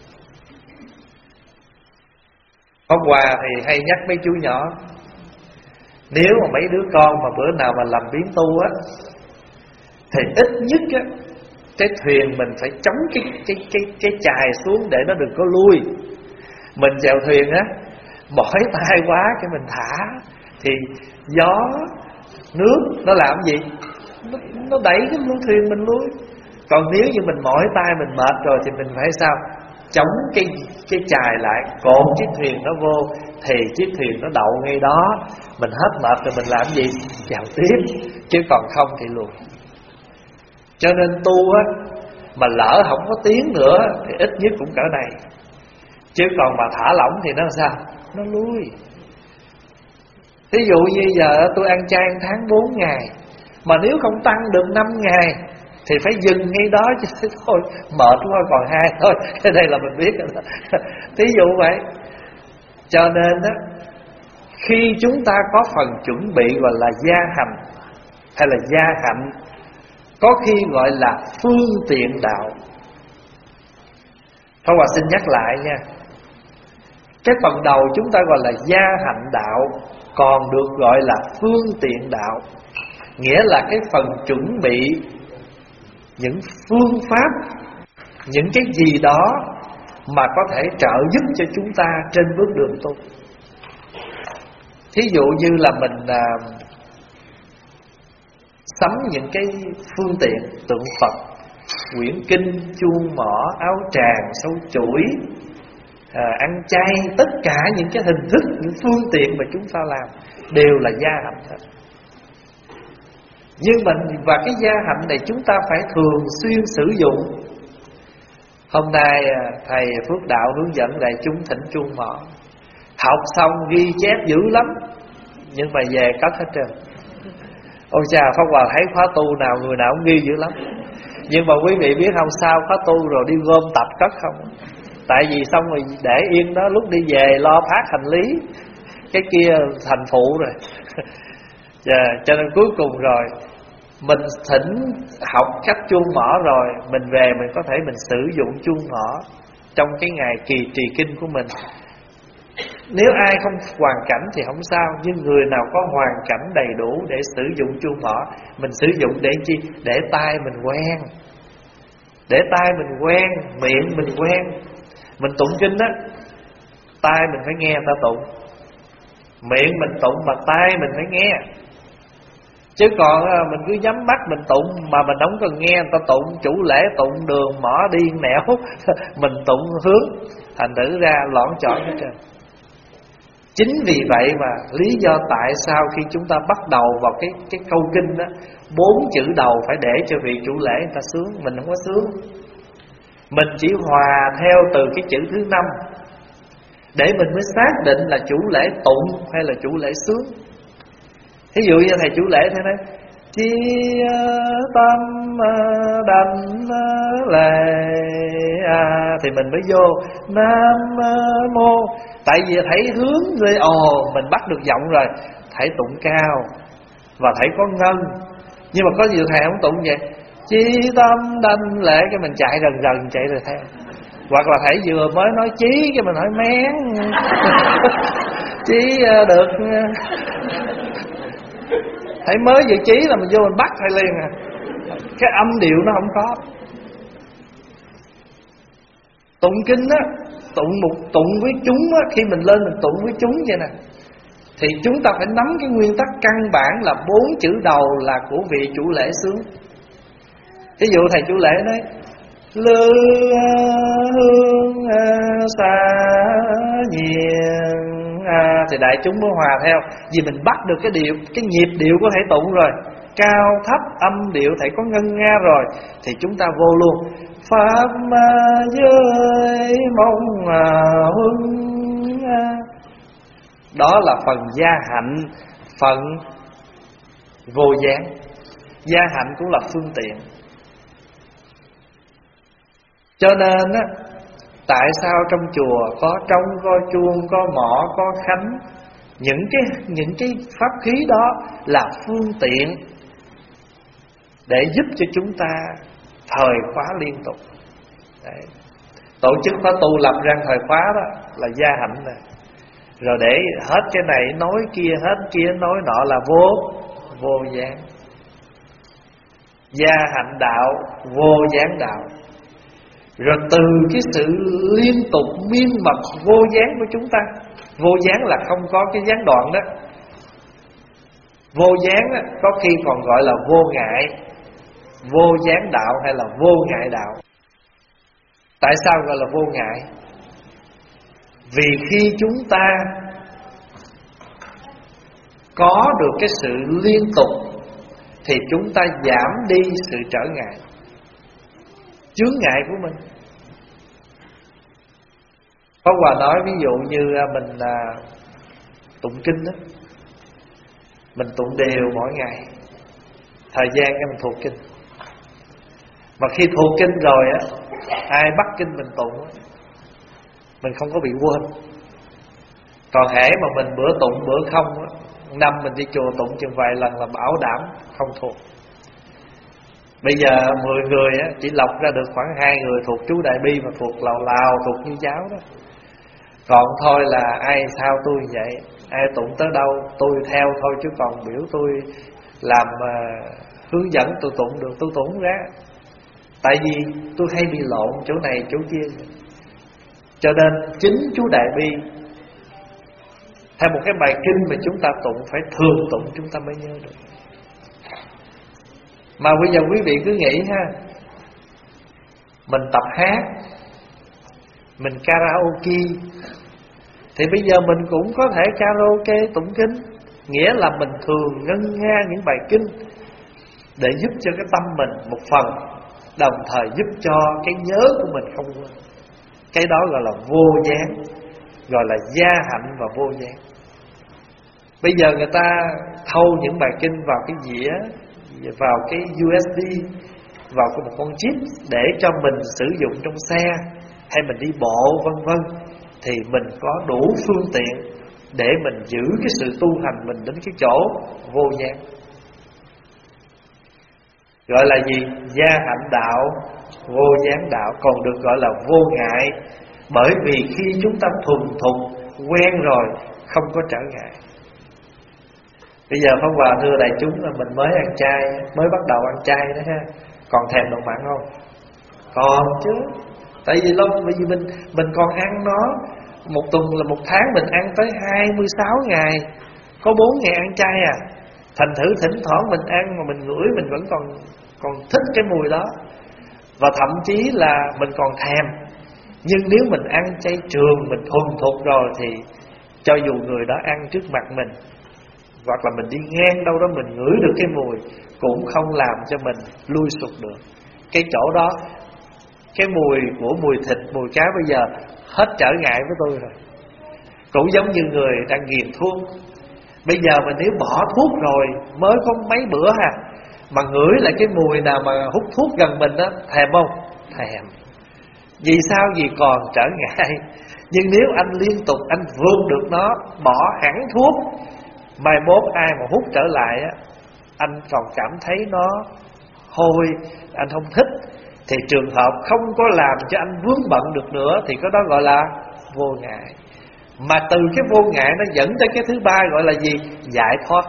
Hôm qua thì hay nhắc mấy chú nhỏ, nếu mà mấy đứa con mà bữa nào mà làm biến tu á, thì ít nhất á, cái thuyền mình phải chống cái cái cái cái chài xuống để nó đừng có lui. Mình chèo thuyền á, mỏi tay quá cái mình thả, thì gió nước nó làm gì? Nó, nó đẩy cái lưu thuyền mình lui. Còn nếu như mình mỏi tay mình mệt rồi thì mình phải sao? Chống cái cái chài lại, cột chiếc thuyền nó vô, thì chiếc thuyền nó đậu ngay đó. Mình hết mệt rồi mình làm gì? Chèo tiếp. Chứ còn không thì lùi. Cho nên tu á, mà lỡ không có tiếng nữa thì ít nhất cũng cỡ này. Chứ còn mà thả lỏng thì nó sao? Nó lui. Thí dụ như giờ tôi ăn chay ăn tháng bốn ngày, mà nếu không tăng được năm ngày thì phải dừng ngay đó chứ thôi, mệt quá còn hai thôi. Cái đây là mình biết rồi đó. Thí dụ vậy. Cho nên đó, khi chúng ta có phần chuẩn bị gọi là gia hành hay là gia hạnh, có khi gọi là phương tiện đạo. Pháp Hòa xin nhắc lại nha. Cái phần đầu chúng ta gọi là gia hạnh đạo, còn được gọi là phương tiện đạo. Nghĩa là cái phần chuẩn bị những phương pháp, những cái gì đó mà có thể trợ giúp cho chúng ta trên bước đường tu. Thí dụ như là mình à, sắm những cái phương tiện tượng Phật, quyển kinh, chuông mỏ, áo tràng, sâu chuỗi, à, ăn chay, tất cả những cái hình thức, những phương tiện mà chúng ta làm đều là gia hạnh hết. Nhưng mình và cái gia hạnh này chúng ta phải thường xuyên sử dụng. Hôm nay thầy Phước Đạo hướng dẫn đại chúng thỉnh chuông mỏ, học xong ghi chép dữ lắm, nhưng mà về cất hết trơn. Ôi chà, Pháp Hòa thấy khóa tu nào người nào cũng ghi dữ lắm. Nhưng mà quý vị biết không, sao khóa tu rồi đi gom tập cất không? Tại vì xong rồi để yên đó, lúc đi về lo phát hành lý, cái kia thành phụ rồi. Yeah, cho nên cuối cùng rồi mình thỉnh học cách chuông mỏ rồi, mình về mình có thể mình sử dụng chuông mỏ trong cái ngày kỳ trì kinh của mình. Nếu ai không hoàn cảnh thì không sao, nhưng người nào có hoàn cảnh đầy đủ để sử dụng chuông mỏ, mình sử dụng để chi? Để tai mình quen, để tai mình quen, miệng mình quen. Mình tụng kinh á, tai mình phải nghe ta tụng, miệng mình tụng mà tai mình phải nghe. Chứ còn mình cứ nhắm mắt mình tụng mà mình không cần nghe người ta tụng, chủ lễ tụng đường mỏ đi nẻo, mình tụng hướng, thành thử ra loạn chọn hết trơn. Chính vì vậy mà lý do tại sao khi chúng ta bắt đầu vào cái cái câu kinh đó, bốn chữ đầu phải để cho vị chủ lễ người ta sướng, mình không có sướng. Mình chỉ hòa theo từ cái chữ thứ năm để mình mới xác định là chủ lễ tụng hay là chủ lễ sướng. Thí dụ như thầy chủ lễ thế nói chi tâm đảnh lễ, à, thì mình mới vô nam mô. Tại vì thấy hướng rồi, ồ mình bắt được giọng rồi, thầy tụng cao và thầy có ngân. Nhưng mà có nhiều thầy không tụng vậy, chi tâm đảnh lễ, cái mình chạy dần dần chạy rồi theo. Hoặc là thầy vừa mới nói chí, cái mình hỏi mén chí được. Thầy mới dự chí là mình vô mình bắt thầy liền à. Cái âm điệu nó không có. Tụng kinh á, tụng một tụng với chúng á, khi mình lên mình tụng với chúng vậy nè, thì chúng ta phải nắm cái nguyên tắc căn bản là bốn chữ đầu là của vị chủ lễ sướng. Ví dụ thầy chủ lễ nói lư hương xa nhiên, à, thì đại chúng mới hòa theo. Vì mình bắt được cái điệu, cái nhịp điệu của thầy tụng rồi, cao thấp âm điệu thầy có ngân nga rồi, thì chúng ta vô luôn. Pháp giới mong huân, đó là phần gia hạnh, phần vô gián. Gia hạnh cũng là phương tiện. Cho nên á, tại sao trong chùa có trống, có chuông, có mõ, có khánh, những cái những cái pháp khí đó là phương tiện để giúp cho chúng ta thời khóa liên tục. Đấy. Tổ chức khóa tu lập ra thời khóa đó là gia hạnh này. Rồi để hết cái này nói kia, hết kia nói nọ là vô vô gián. Gia hạnh đạo, vô gián đạo. Rồi từ cái sự liên tục miên mật vô gián của chúng ta, vô gián là không có cái gián đoạn đó. Vô gián đó, có khi còn gọi là vô ngại, vô gián đạo hay là vô ngại đạo. Tại sao gọi là vô ngại? Vì khi chúng ta có được cái sự liên tục thì chúng ta giảm đi sự trở ngại, chướng ngại của mình. Pháp Hòa nói ví dụ như mình là tụng kinh đó, Mình tụng đều mỗi ngày, thời gian cái mình thuộc kinh. Mà khi thuộc kinh rồi á, ai bắt kinh mình tụng á, mình không có bị quên. Còn hễ mà mình bữa tụng bữa không á, năm mình đi chùa tụng chừng vài lần là bảo đảm không thuộc. Bây giờ mười người á, chỉ lọc ra được khoảng hai người thuộc chú Đại Bi mà thuộc lào lào, thuộc như giáo đó. Còn thôi là ai sao tôi vậy, ai tụng tới đâu tôi theo thôi, chứ còn biểu tôi làm uh, hướng dẫn tôi tụng được tôi tụng ra. Tại vì tôi hay bị lộn chỗ này chỗ kia. Cho nên chính chú Đại Bi theo một cái bài kinh mà chúng ta tụng phải thường tụng chúng ta mới nhớ được. Mà bây giờ quý vị cứ nghĩ ha, mình tập hát, mình karaoke, thì bây giờ mình cũng có thể karaoke tụng kinh. Nghĩa là mình thường ngân nga những bài kinh để giúp cho cái tâm mình một phần, đồng thời giúp cho cái nhớ của mình không quên. Cái đó gọi là vô gián, gọi là gia hạnh và vô gián. Bây giờ người ta thâu những bài kinh vào cái dĩa, vào cái u ét bê, vào một con chip để cho mình sử dụng trong xe hay mình đi bộ vân vân, thì mình có đủ phương tiện để mình giữ cái sự tu hành mình đến cái chỗ vô gián. Gọi là gì? Gia hạnh đạo, vô gián đạo, còn được gọi là vô ngại. Bởi vì khi chúng ta thuần thục quen rồi, không có trở ngại. Bây giờ Pháp Hòa thưa đại chúng là mình mới ăn chay, mới bắt đầu ăn chay đó ha, còn thèm đồ mặn không? Còn chứ. Tại vì lâu, bởi vì mình mình còn ăn nó. Một tuần là một tháng mình ăn tới hai mươi sáu ngày, có bốn ngày ăn chay à. Thành thử thỉnh thoảng mình ăn mà mình ngửi mình vẫn còn còn thích cái mùi đó, và thậm chí là mình còn thèm. Nhưng nếu mình ăn chay trường, mình thuần thục rồi, thì cho dù người đó ăn trước mặt mình, hoặc là mình đi ngang đâu đó mình ngửi được cái mùi, cũng không làm cho mình lui sụp được. Cái chỗ đó, cái mùi của mùi thịt, mùi cá bây giờ hết trở ngại với tôi rồi. Cũng giống như người đang nghiện thuốc. Bây giờ mà nếu bỏ thuốc rồi, mới có mấy bữa ha, mà ngửi lại cái mùi nào mà hút thuốc gần mình á, thèm không? Thèm. Vì sao? Vì còn trở ngại. Nhưng nếu anh liên tục anh vượt được nó, bỏ hẳn thuốc, mai mốt ai mà hút trở lại á, anh còn cảm thấy nó hôi, anh không thích, thì trường hợp không có làm cho anh vướng bận được nữa, thì cái đó gọi là vô ngại. Mà từ cái vô ngại nó dẫn tới cái thứ ba gọi là gì? Giải thoát.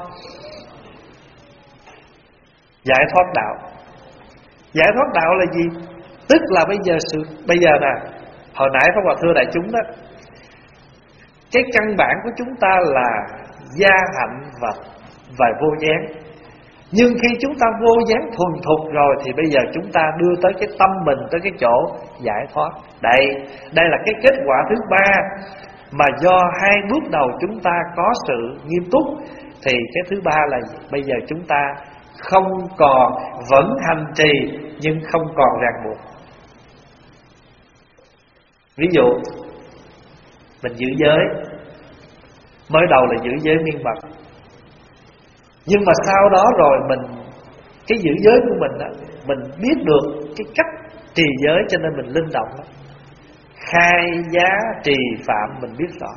Giải thoát đạo. Giải thoát đạo là gì? Tức là bây giờ sự bây giờ nè, hồi nãy Pháp Hòa thưa đại chúng đó, cái căn bản của chúng ta là gia hạnh và và vô gián. Nhưng khi chúng ta vô gián thuần thục rồi, thì bây giờ chúng ta đưa tới cái tâm mình tới cái chỗ giải thoát. Đây, đây là cái kết quả thứ ba mà do hai bước đầu chúng ta có sự nghiêm túc. Thì cái thứ ba là bây giờ chúng ta không còn vẫn hành trì, nhưng không còn ràng buộc. Ví dụ mình giữ giới, mới đầu là giữ giới miên mật, nhưng mà sau đó rồi mình, cái giữ giới của mình á, mình biết được cái cách trì giới, cho nên mình linh động đó. Khai giá trì phạm mình biết rõ.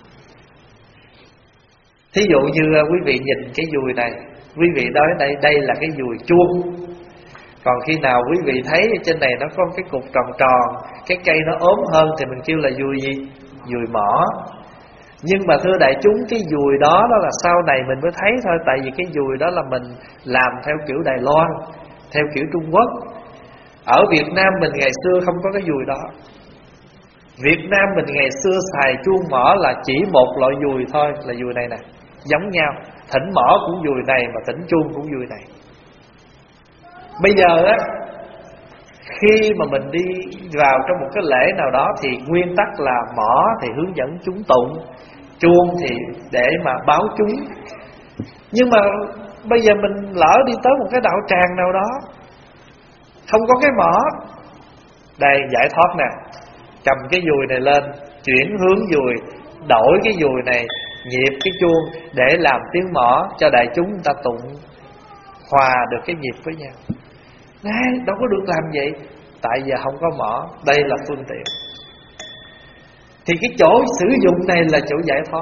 Thí dụ như quý vị nhìn cái dùi này, quý vị nói đây đây là cái dùi chuông. Còn khi nào quý vị thấy ở trên này nó có cái cục tròn tròn, cái cây nó ốm hơn, thì mình kêu là dùi gì? Dùi mỏ. Nhưng mà thưa đại chúng, cái dùi đó, đó là sau này mình mới thấy thôi. Tại vì cái dùi đó là mình làm theo kiểu Đài Loan, theo kiểu Trung Quốc. Ở Việt Nam mình ngày xưa không có cái dùi đó. Việt Nam mình ngày xưa xài chuông mỏ là chỉ một loại dùi thôi, là dùi này nè, giống nhau. Thỉnh mỏ cũng dùi này, mà thỉnh chuông cũng dùi này. Bây giờ á, khi mà mình đi vào trong một cái lễ nào đó, thì nguyên tắc là mỏ thì hướng dẫn chúng tụng, chuông thì để mà báo chúng. Nhưng mà bây giờ mình lỡ đi tới một cái đạo tràng nào đó, không có cái mỏ. Đây, giải thoát nè, cầm cái dùi này lên, chuyển hướng dùi, đổi cái dùi này, nhịp cái chuông để làm tiếng mõ cho đại chúng ta tụng hòa được cái nhịp với nhau. Này, đâu có được làm vậy. Tại giờ không có mõ, đây là phương tiện. Thì cái chỗ sử dụng này là chỗ giải thoát.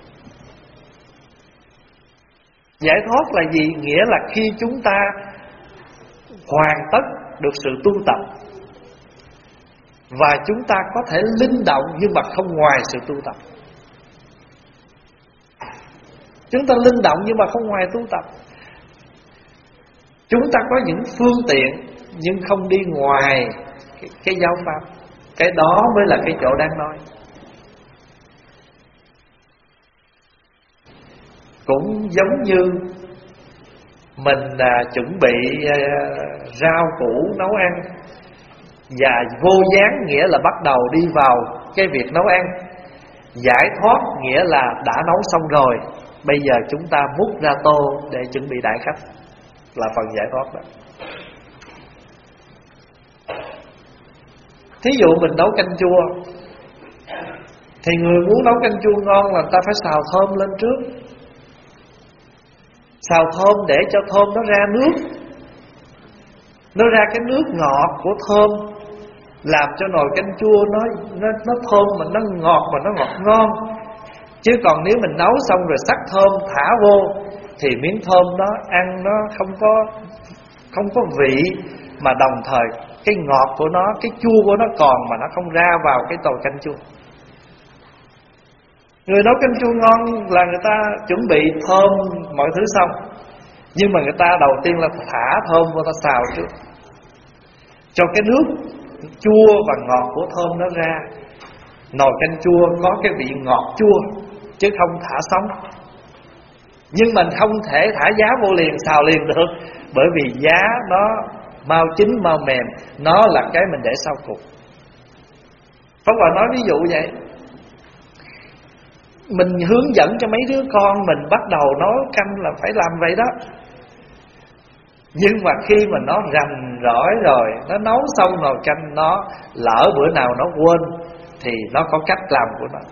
Giải thoát là gì? Nghĩa là khi chúng ta hoàn tất được sự tu tập, và chúng ta có thể linh động nhưng mà không ngoài sự tu tập. Chúng ta linh động nhưng mà không ngoài tu tập. Chúng ta có những phương tiện nhưng không đi ngoài cái, cái giáo pháp. Cái đó mới là cái chỗ đang nói. Cũng giống như mình à, chuẩn bị à, rau củ nấu ăn, và vô gián nghĩa là bắt đầu đi vào cái việc nấu ăn. Giải thoát nghĩa là đã nấu xong rồi, bây giờ chúng ta múc ra tô để chuẩn bị đãi khách, là phần giải thoát đó. Thí dụ mình nấu canh chua, thì người muốn nấu canh chua ngon là ta phải xào thơm lên trước. Xào thơm để cho thơm nó ra nước, nó ra cái nước ngọt của thơm, làm cho nồi canh chua nó nó nó thơm mà nó ngọt mà nó ngọt ngon. Chứ còn nếu mình nấu xong rồi sắc thơm thả vô thì miếng thơm nó ăn nó không có không có vị, mà đồng thời cái ngọt của nó, cái chua của nó còn mà nó không ra vào cái nồi canh chua. Người nấu canh chua ngon là người ta chuẩn bị thơm mọi thứ xong, nhưng mà người ta đầu tiên là thả thơm vô, ta xào trước, cho cái nước chua và ngọt của thơm nó ra. Nồi canh chua có cái vị ngọt chua, chứ không thả sống. Nhưng mình không thể thả giá vô liền, xào liền được, bởi vì giá nó mau chín mau mềm, nó là cái mình để sau cùng. Pháp Hòa nói ví dụ vậy. Mình hướng dẫn cho mấy đứa con mình bắt đầu nấu canh là phải làm vậy đó. Nhưng mà khi mà nó rành rỏi rồi, nó nấu xong nồi canh, nó lỡ bữa nào nó quên thì nó có cách làm của nó.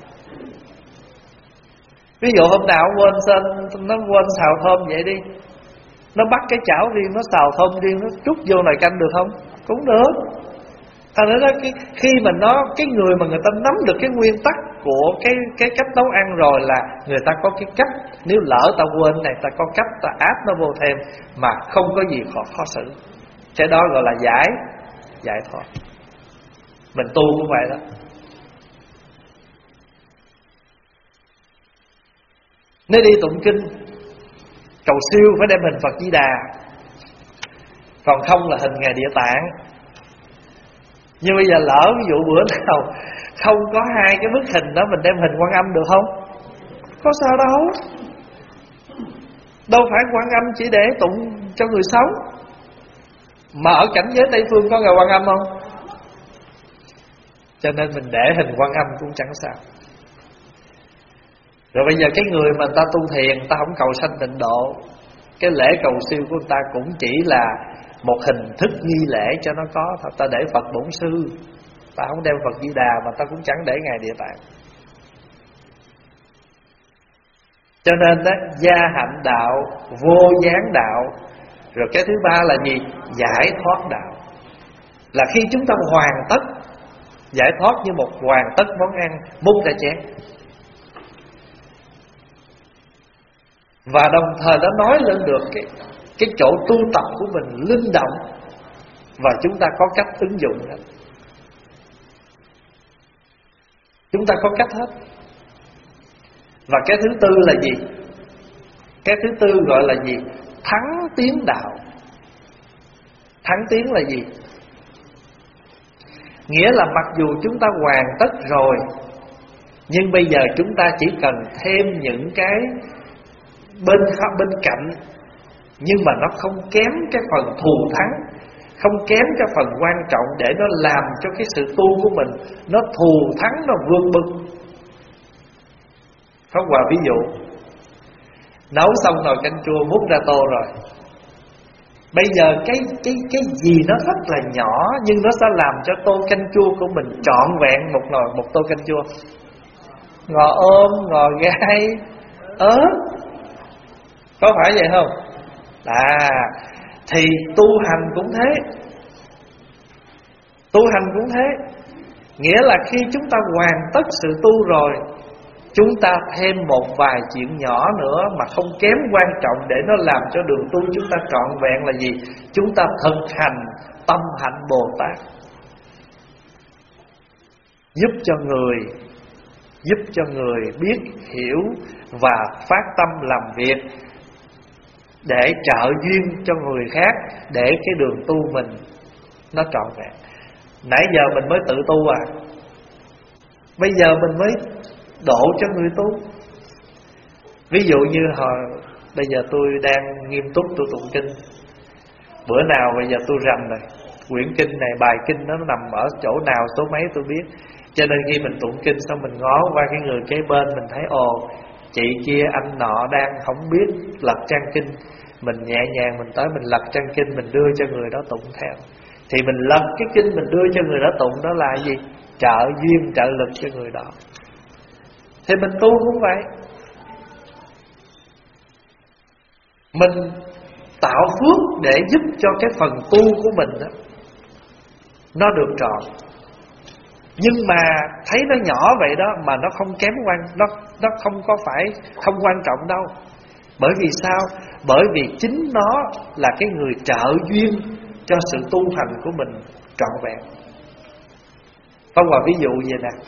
Ví dụ hôm nào quên xin, nó quên xào thơm vậy đi, nó bắt cái chảo riêng, nó xào thơm riêng, nó trút vô nồi canh được không? Cũng được. Thành ra cái khi mà nó cái người mà người ta nắm được cái nguyên tắc của cái cái cách nấu ăn rồi là người ta có cái cách, nếu lỡ ta quên này, ta có cách ta áp nó vô thêm mà không có gì khó khó xử. Cái đó gọi là giải giải thoát. Mình tu cũng vậy đó. Nếu đi tụng kinh cầu siêu phải đem hình Phật Di Đà, còn không là hình Ngài Địa Tạng. Nhưng bây giờ lỡ ví dụ bữa nào không có hai cái bức hình đó, mình đem hình Quan Âm được không? Có sao đâu. Đâu phải Quan Âm chỉ để tụng cho người sống, mà ở cảnh giới Tây Phương có Ngài Quan Âm không? Cho nên mình để hình Quan Âm cũng chẳng sao. Rồi bây giờ cái người mà ta tu thiền, ta không cầu sanh tịnh độ, cái lễ cầu siêu của người ta cũng chỉ là một hình thức nghi lễ cho nó có thôi. Ta để Phật Bổn Sư, ta không đem Phật Di Đà, mà ta cũng chẳng để Ngài Địa Tạng. Cho nên đó, gia hạnh đạo, vô gián đạo. Rồi cái thứ ba là gì? Giải thoát đạo. Là khi chúng ta hoàn tất, giải thoát như một hoàn tất món ăn, múc ra chén. Và đồng thời nó nói lên được cái, cái chỗ tu tập của mình linh động, và chúng ta có cách ứng dụng hết. Chúng ta có cách hết. Và cái thứ tư là gì? Cái thứ tư gọi là gì? Thắng tiến đạo. Thắng tiến là gì? Nghĩa là mặc dù chúng ta hoàn tất rồi, nhưng bây giờ chúng ta chỉ cần thêm những cái bên bên cạnh, nhưng mà nó không kém cái phần thù thắng, không kém cái phần quan trọng để nó làm cho cái sự tu của mình nó thù thắng, nó vượt bực. Pháp Hòa ví dụ, nấu xong nồi canh chua múc ra tô rồi, bây giờ cái cái cái gì nó rất là nhỏ, nhưng nó sẽ làm cho tô canh chua của mình trọn vẹn một nồi một tô canh chua. Ngò ôm, ngò gai, ớ. Có phải vậy không? À, thì tu hành cũng thế. Tu hành cũng thế. Nghĩa là khi chúng ta hoàn tất sự tu rồi, chúng ta thêm một vài chuyện nhỏ nữa mà không kém quan trọng để nó làm cho đường tu chúng ta trọn vẹn là gì? Chúng ta thực hành tâm hạnh Bồ Tát, giúp cho người Giúp cho người biết, hiểu và phát tâm làm việc để trợ duyên cho người khác, để cái đường tu mình nó trọn vẹn. Nãy giờ mình mới tự tu à, bây giờ mình mới độ cho người tu. Ví dụ như hồi bây giờ tôi đang nghiêm túc tôi tụng kinh, bữa nào bây giờ tôi rành rồi, quyển kinh này, bài kinh nó nằm ở chỗ nào, số mấy tôi biết. Cho nên khi mình tụng kinh xong mình ngó qua cái người kế bên, mình thấy ồ, chị kia anh nọ đang không biết lật trang kinh, mình nhẹ nhàng mình tới mình lật trang kinh, mình đưa cho người đó tụng theo. Thì mình lật cái kinh mình đưa cho người đó tụng, đó là gì? Trợ duyên, trợ lực cho người đó. Thì mình tu cũng vậy, mình tạo phước để giúp cho cái phần tu của mình đó, nó được trọn. Nhưng mà thấy nó nhỏ vậy đó mà nó không kém quan, nó nó không có phải không quan trọng đâu. Bởi vì sao? Bởi vì chính nó là cái người trợ duyên cho sự tu hành của mình trọn vẹn. Phong vào ví dụ vậy nè,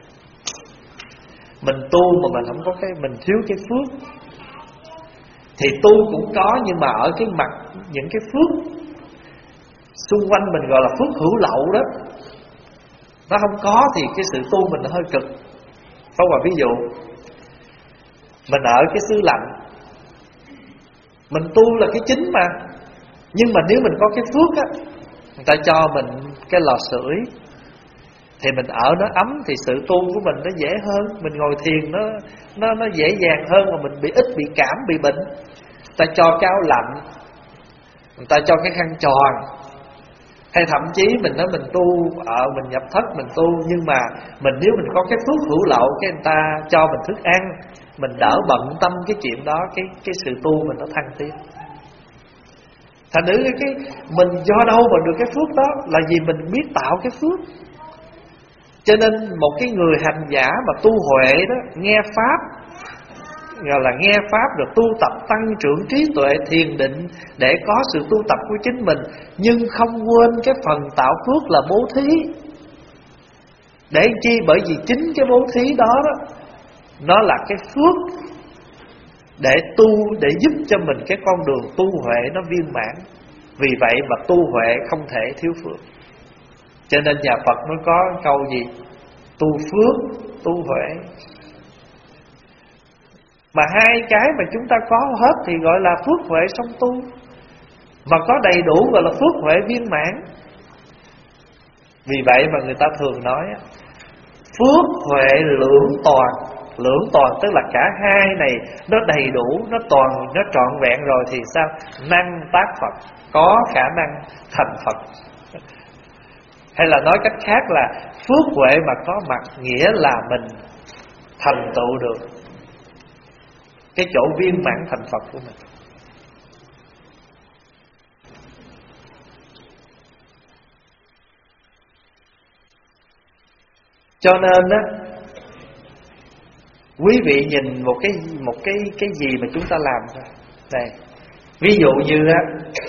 mình tu mà mình không có cái, mình thiếu cái phước, thì tu cũng có, nhưng mà ở cái mặt những cái phước xung quanh mình gọi là phước hữu lậu đó, nó không có thì cái sự tu mình nó hơi cực. Phong vào ví dụ, mình ở cái xứ lạnh, mình tu là cái chính mà, nhưng mà nếu mình có cái phước á, người ta cho mình cái lò sưởi thì mình ở nó ấm, thì sự tu của mình nó dễ hơn. Mình ngồi thiền nó nó nó dễ dàng hơn, mà mình bị ít bị cảm, bị bệnh. Người ta cho cái áo lạnh, người ta cho cái khăn tròn, hay thậm chí mình nói mình tu ở mình nhập thất mình tu, nhưng mà mình nếu mình có cái phước hữu lậu, cái người ta cho mình thức ăn, mình đỡ bận tâm cái chuyện đó, cái cái sự tu mình nó thăng tiến. Thành nữ cái, cái mình do đâu mà được cái phước đó, là vì mình biết tạo cái phước. Cho nên một cái người hành giả mà tu huệ đó, nghe pháp, gọi là nghe pháp rồi tu tập tăng trưởng trí tuệ thiền định để có sự tu tập của chính mình, nhưng không quên cái phần tạo phước là bố thí. Để chi? Bởi vì chính cái bố thí đó, đó nó là cái phước để tu, để giúp cho mình cái con đường tu huệ nó viên mãn. Vì vậy mà tu huệ không thể thiếu phước. Cho nên nhà Phật mới có câu gì? Tu phước, tu huệ. Mà hai cái mà chúng ta có hết thì gọi là phước huệ song tu. Mà có đầy đủ gọi là phước huệ viên mãn. Vì vậy mà người ta thường nói phước huệ lưỡng toàn. Lưỡng toàn tức là cả hai này nó đầy đủ, nó toàn, nó trọn vẹn rồi thì sao? Năng tác Phật, có khả năng thành Phật. Hay là nói cách khác là phước huệ mà có mặt nghĩa là mình thành tựu được cái chỗ viên mãn thành Phật của mình. Cho nên á, quý vị nhìn một cái một cái cái gì mà chúng ta làm thôi. Đây, ví dụ như á,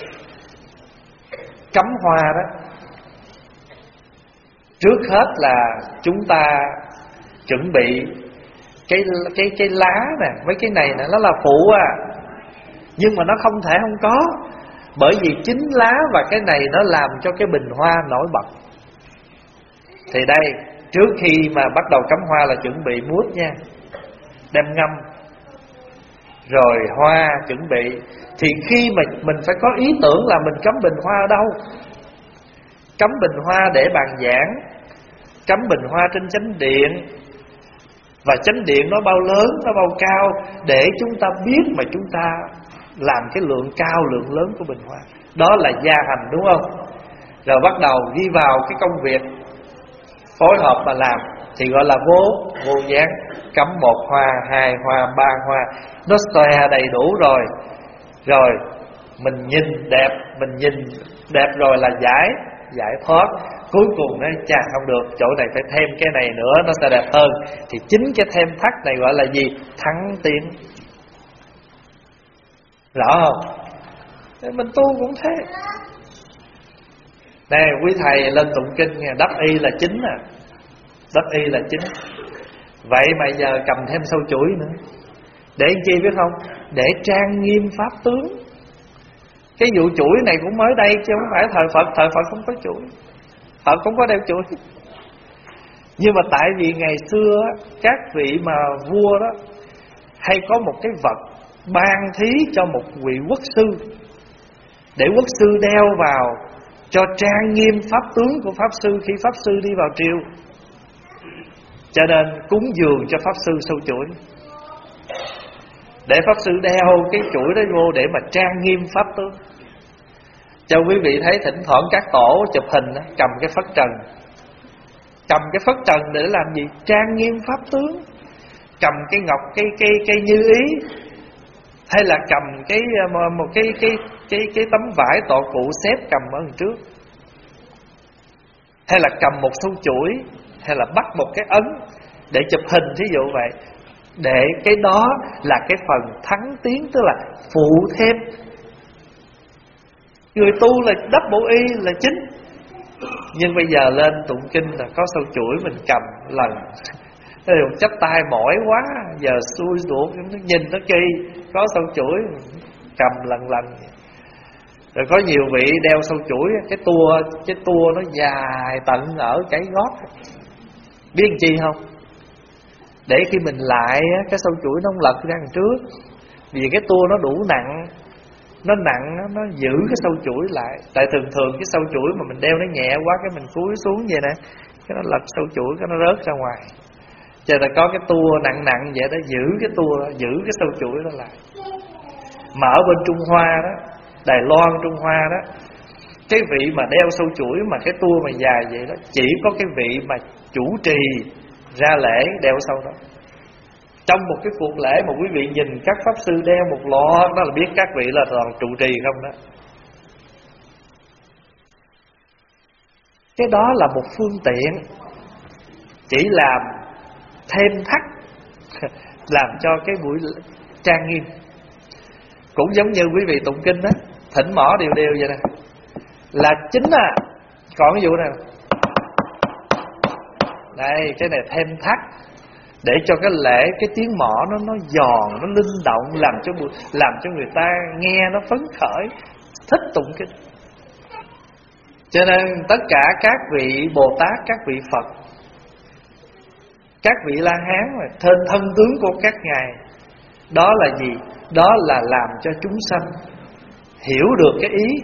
cắm hoa đó, trước hết là chúng ta chuẩn bị cái cái cái lá nè, mấy cái này nè, nó là phụ à, nhưng mà nó không thể không có, bởi vì chính lá và cái này nó làm cho cái bình hoa nổi bật. Thì đây, trước khi mà bắt đầu cắm hoa là chuẩn bị mút nha, đem ngâm, rồi hoa chuẩn bị. Thì khi mà mình phải có ý tưởng là mình cắm bình hoa ở đâu. Cắm bình hoa để bàn giảng, cắm bình hoa trên chánh điện, và chánh điện nó bao lớn, nó bao cao, để chúng ta biết mà chúng ta làm cái lượng cao, lượng lớn của bình hoa. Đó là gia hành, đúng không? Rồi bắt đầu đi vào cái công việc phối hợp mà làm thì gọi là vô vô gián. cắm một hoa, hai hoa, ba hoa, nó xòe đầy đủ rồi. Rồi mình nhìn đẹp, mình nhìn đẹp rồi là giải giải thoát. Cuối cùng nói chà không được, chỗ này phải thêm cái này nữa nó sẽ đẹp hơn. Thì chính cái thêm thắt này gọi là gì? Thắng tiến. Rõ không? Mình tu cũng thế. Nè quý thầy lên tụng kinh nha, đắp y là chính à. Đắp y là chính. Vậy mà giờ cầm thêm sâu chuỗi nữa. Để chi biết không? Để trang nghiêm pháp tướng. Cái vụ chuỗi này cũng mới đây chứ không phải thời Phật. Thời Phật không có chuỗi, Phật không có đeo chuỗi. Nhưng mà tại vì ngày xưa các vị mà vua đó hay có một cái vật ban thí cho một vị quốc sư, để quốc sư đeo vào cho trang nghiêm pháp tướng của pháp sư khi pháp sư đi vào triều. Cho nên cúng dường cho pháp sư sâu chuỗi, để pháp sư đeo cái chuỗi đó vô để mà trang nghiêm pháp tướng. Cho quý vị thấy thỉnh thoảng các tổ chụp hình đó, cầm cái phất trần. Cầm cái phất trần để làm gì? Trang nghiêm pháp tướng. Cầm cái ngọc, cái cây cây như ý, hay là cầm cái một cái cái cái cái tấm vải tọa cụ xếp cầm ở đằng trước, hay là cầm một sâu chuỗi, hay là bắt một cái ấn để chụp hình, thí dụ vậy. Để cái đó là cái phần thắng tiến, tức là phụ thêm. Người tu là đắp bộ y là chính. Nhưng bây giờ lên tụng kinh là có sâu chuỗi mình cầm lần. Chấp tay mỏi quá, giờ xui ruột, nhìn nó kỳ, có sâu chuỗi cầm lần lần. Rồi có nhiều vị đeo sâu chuỗi, cái tua cái tua nó dài tận ở cái gót. Biết làm chi không? Để khi mình lại cái sâu chuỗi nó không lật ra đằng trước. Vì cái tua nó đủ nặng, nó nặng nó giữ cái sâu chuỗi lại. Tại thường thường cái sâu chuỗi mà mình đeo nó nhẹ quá, cái mình cúi xuống vậy nè, cái nó lật sâu chuỗi, cái nó rớt ra ngoài. Cho nên có cái tua nặng nặng vậy đó, giữ cái tua, giữ cái sâu chuỗi đó lại. Mà ở bên Trung Hoa đó, Đài Loan, Trung Hoa đó, cái vị mà đeo sâu chuỗi mà cái tua mà dài vậy đó, chỉ có cái vị mà chủ trì ra lễ đeo sâu đó. Trong một cái cuộc lễ mà quý vị nhìn các pháp sư đeo một loạt đó là biết các vị là toàn trụ trì không đó. Cái đó là một phương tiện, chỉ làm thêm thắt, làm cho cái buổi trang nghiêm. Cũng giống như quý vị tụng kinh đó, thỉnh mỏ đều đều vậy nè, là chính à. Còn cái vụ này đây, cái này thêm thắt, để cho cái lễ, cái tiếng mỏ nó nó giòn, nó linh động, làm cho làm cho người ta nghe nó phấn khởi, thích tụng kinh. Cho nên tất cả các vị Bồ Tát, các vị Phật, các vị La Hán mà thân thân tướng của các ngài, đó là gì? Đó là làm cho chúng sanh hiểu được cái ý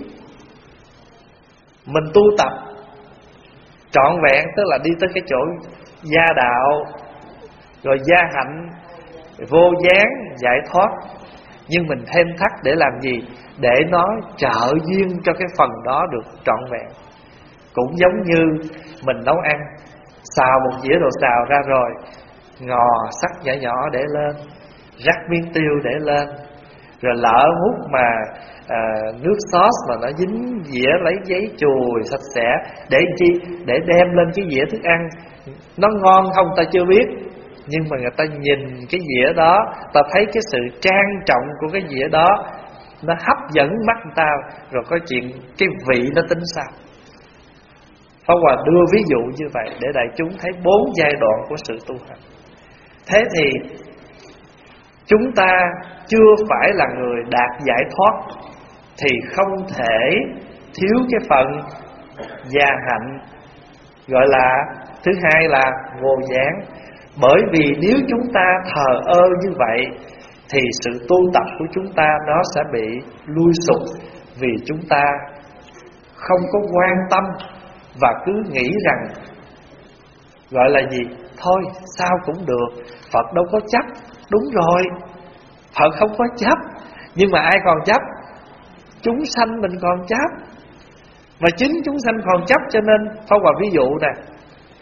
mình tu tập trọn vẹn, tức là đi tới cái chỗ gia đạo, rồi gia hạnh, vô gián, giải thoát. Nhưng mình thêm thắt để làm gì? Để nó trợ duyên cho cái phần đó được trọn vẹn. Cũng giống như mình nấu ăn, xào một dĩa đồ xào ra rồi, ngò sắc nhỏ nhỏ để lên, rắc miếng tiêu để lên, rồi lỡ hút mà à, nước sauce mà nó dính dĩa, lấy giấy chùi sạch sẽ. Để chi? Để đem lên cái dĩa thức ăn. Nó ngon không ta chưa biết, nhưng mà người ta nhìn cái dĩa đó, ta thấy cái sự trang trọng của cái dĩa đó, nó hấp dẫn mắt người ta. Rồi có chuyện cái vị nó tính sao. Pháp Hòa đưa ví dụ như vậy để đại chúng thấy bốn giai đoạn của sự tu hành. Thế thì chúng ta chưa phải là người đạt giải thoát thì không thể thiếu cái phần gia hạnh, gọi là thứ hai là vô gián. Bởi vì nếu chúng ta thờ ơ như vậy thì sự tu tập của chúng ta nó sẽ bị lui sụp, vì chúng ta không có quan tâm và cứ nghĩ rằng gọi là gì? Thôi sao cũng được, Phật đâu có chấp. Đúng rồi, Phật không có chấp, nhưng mà ai còn chấp? Chúng sanh mình còn chấp. Mà chính chúng sanh còn chấp, cho nên Pháp Hòa ví dụ nè,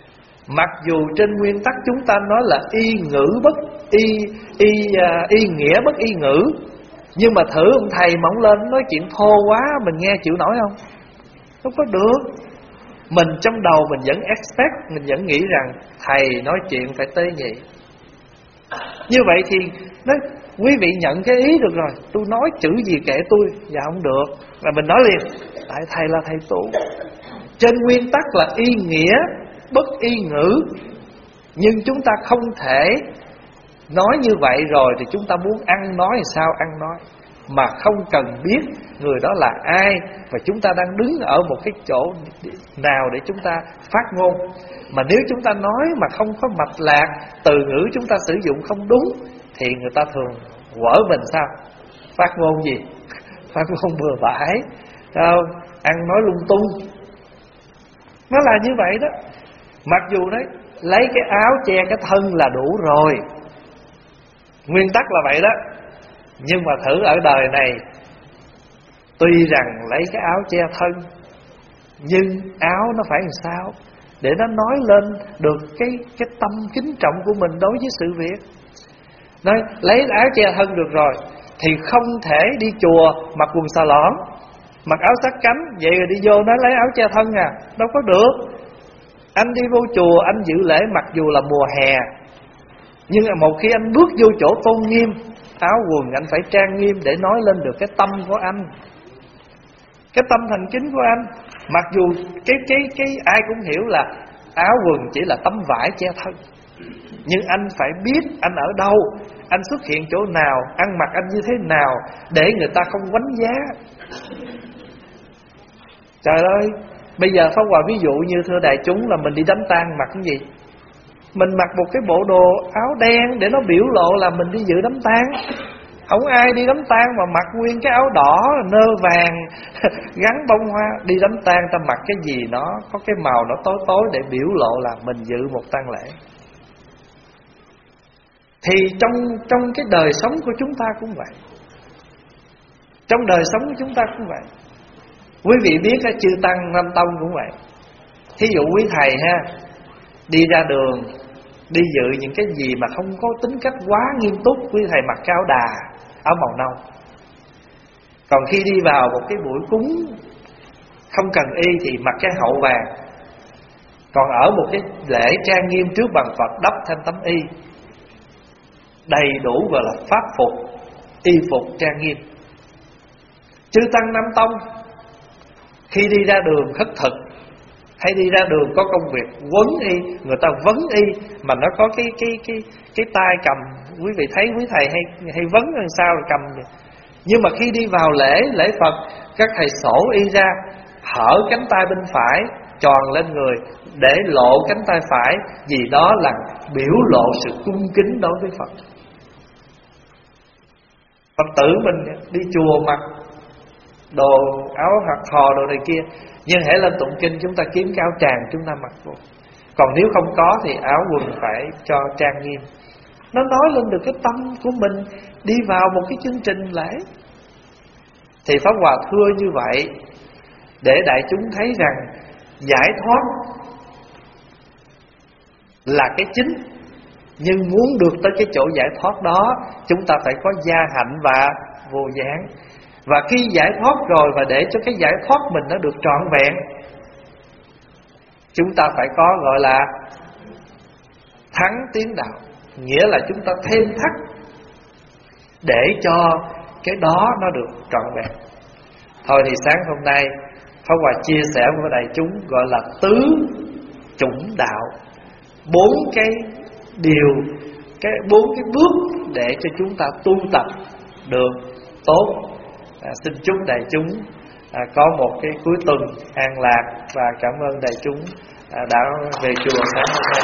Mặc dù trên nguyên tắc chúng ta nói là y ngữ bất y y uh, y nghĩa bất y ngữ, nhưng mà thử ông thầy mà ông lên nói chuyện thô quá, mình nghe chịu nổi không? Không có được. Mình trong đầu mình vẫn expect, mình vẫn nghĩ rằng thầy nói chuyện phải tế nhị. Như vậy thì nói, quý vị nhận cái ý được rồi, tôi nói chữ gì kệ tôi. Dạ không được. Và mình nói liền, tại thầy là thầy tu. Trên nguyên tắc là y nghĩa bất y ngữ, nhưng chúng ta không thể nói như vậy rồi thì chúng ta muốn ăn nói thì sao ăn nói, mà không cần biết người đó là ai và chúng ta đang đứng ở một cái chỗ nào để chúng ta phát ngôn. Mà nếu chúng ta nói mà không có mạch lạc, từ ngữ chúng ta sử dụng không đúng, thì người ta thường quở mình sao? Phát ngôn gì? Phát ngôn bừa bãi, không? Ăn nói lung tung. Nó là như vậy đó. Mặc dù đấy, lấy cái áo che cái thân là đủ rồi, nguyên tắc là vậy đó. Nhưng mà thử ở đời này, tuy rằng lấy cái áo che thân, nhưng áo nó phải làm sao để nó nói lên được cái cái tâm kính trọng của mình đối với sự việc. Nói lấy áo che thân được rồi thì không thể đi chùa mặc quần xà lõn, mặc áo sát cánh, vậy rồi đi vô nói lấy áo che thân à, đâu có được. Anh đi vô chùa anh dự lễ mặc dù là mùa hè, nhưng mà một khi anh bước vô chỗ tôn nghiêm, áo quần anh phải trang nghiêm để nói lên được cái tâm của anh, cái tâm thành kính của anh. Mặc dù cái cái cái ai cũng hiểu là áo quần chỉ là tấm vải che thân, nhưng anh phải biết anh ở đâu, anh xuất hiện chỗ nào, ăn mặc anh như thế nào để người ta không quánh giá. Trời ơi, bây giờ Pháp Hòa ví dụ như thưa đại chúng là mình đi đám tang mặc cái gì? Mình mặc một cái bộ đồ áo đen để nó biểu lộ là mình đi dự đám tang. Không ai đi đám tang mà mặc nguyên cái áo đỏ nơ vàng gắn bông hoa. Đi đám tang ta mặc cái gì nó có cái màu nó tối tối để biểu lộ là mình dự một tang lễ. Thì trong trong cái đời sống của chúng ta cũng vậy. Trong đời sống của chúng ta cũng vậy. Quý vị biết cái chư tăng Nam Tông cũng vậy. Thí dụ quý thầy ha, đi ra đường, đi dự những cái gì mà không có tính cách quá nghiêm túc, quý thầy mặc cái áo đà, áo màu nâu. Còn khi đi vào một cái buổi cúng không cần y thì mặc cái hậu vàng. Còn ở một cái lễ trang nghiêm trước bàn Phật đắp thêm tấm y, đầy đủ gọi là pháp phục, y phục trang nghiêm. Chư tăng Nam Tông khi đi ra đường khất thực hay đi ra đường có công việc quấn y, người ta vấn y mà nó có cái cái cái cái tay cầm, quý vị thấy quý thầy hay hay vấn làm sao là cầm vậy. Nhưng mà khi đi vào lễ lễ Phật, các thầy sổ y ra, hở cánh tay bên phải tròn lên người để lộ cánh tay phải, vì đó là biểu lộ sự cung kính đối với Phật. Phật tử mình đi chùa mặc đồ áo hoặc thò đồ này kia, nhưng hễ lên tụng kinh chúng ta kiếm cái áo tràng chúng ta mặc vô. Còn nếu không có thì áo quần phải cho trang nghiêm. Nó nói lên được cái tâm của mình đi vào một cái chương trình lễ. Thì Pháp Hòa thưa như vậy để đại chúng thấy rằng giải thoát là cái chính, nhưng muốn được tới cái chỗ giải thoát đó, chúng ta phải có gia hạnh và vô gián. Và khi giải thoát rồi, và để cho cái giải thoát mình nó được trọn vẹn, chúng ta phải có gọi là thắng tiến đạo, nghĩa là chúng ta thêm thắt để cho cái đó nó được trọn vẹn. Thôi thì sáng hôm nay Pháp Hòa chia sẻ với đại chúng gọi là tứ chủng đạo, bốn cái điều, cái bốn cái bước để cho chúng ta tu tập được tốt. À, xin chúc đại chúng à, có một cái cuối tuần an lạc, và cảm ơn đại chúng à, đã về chùa sáng hôm nay.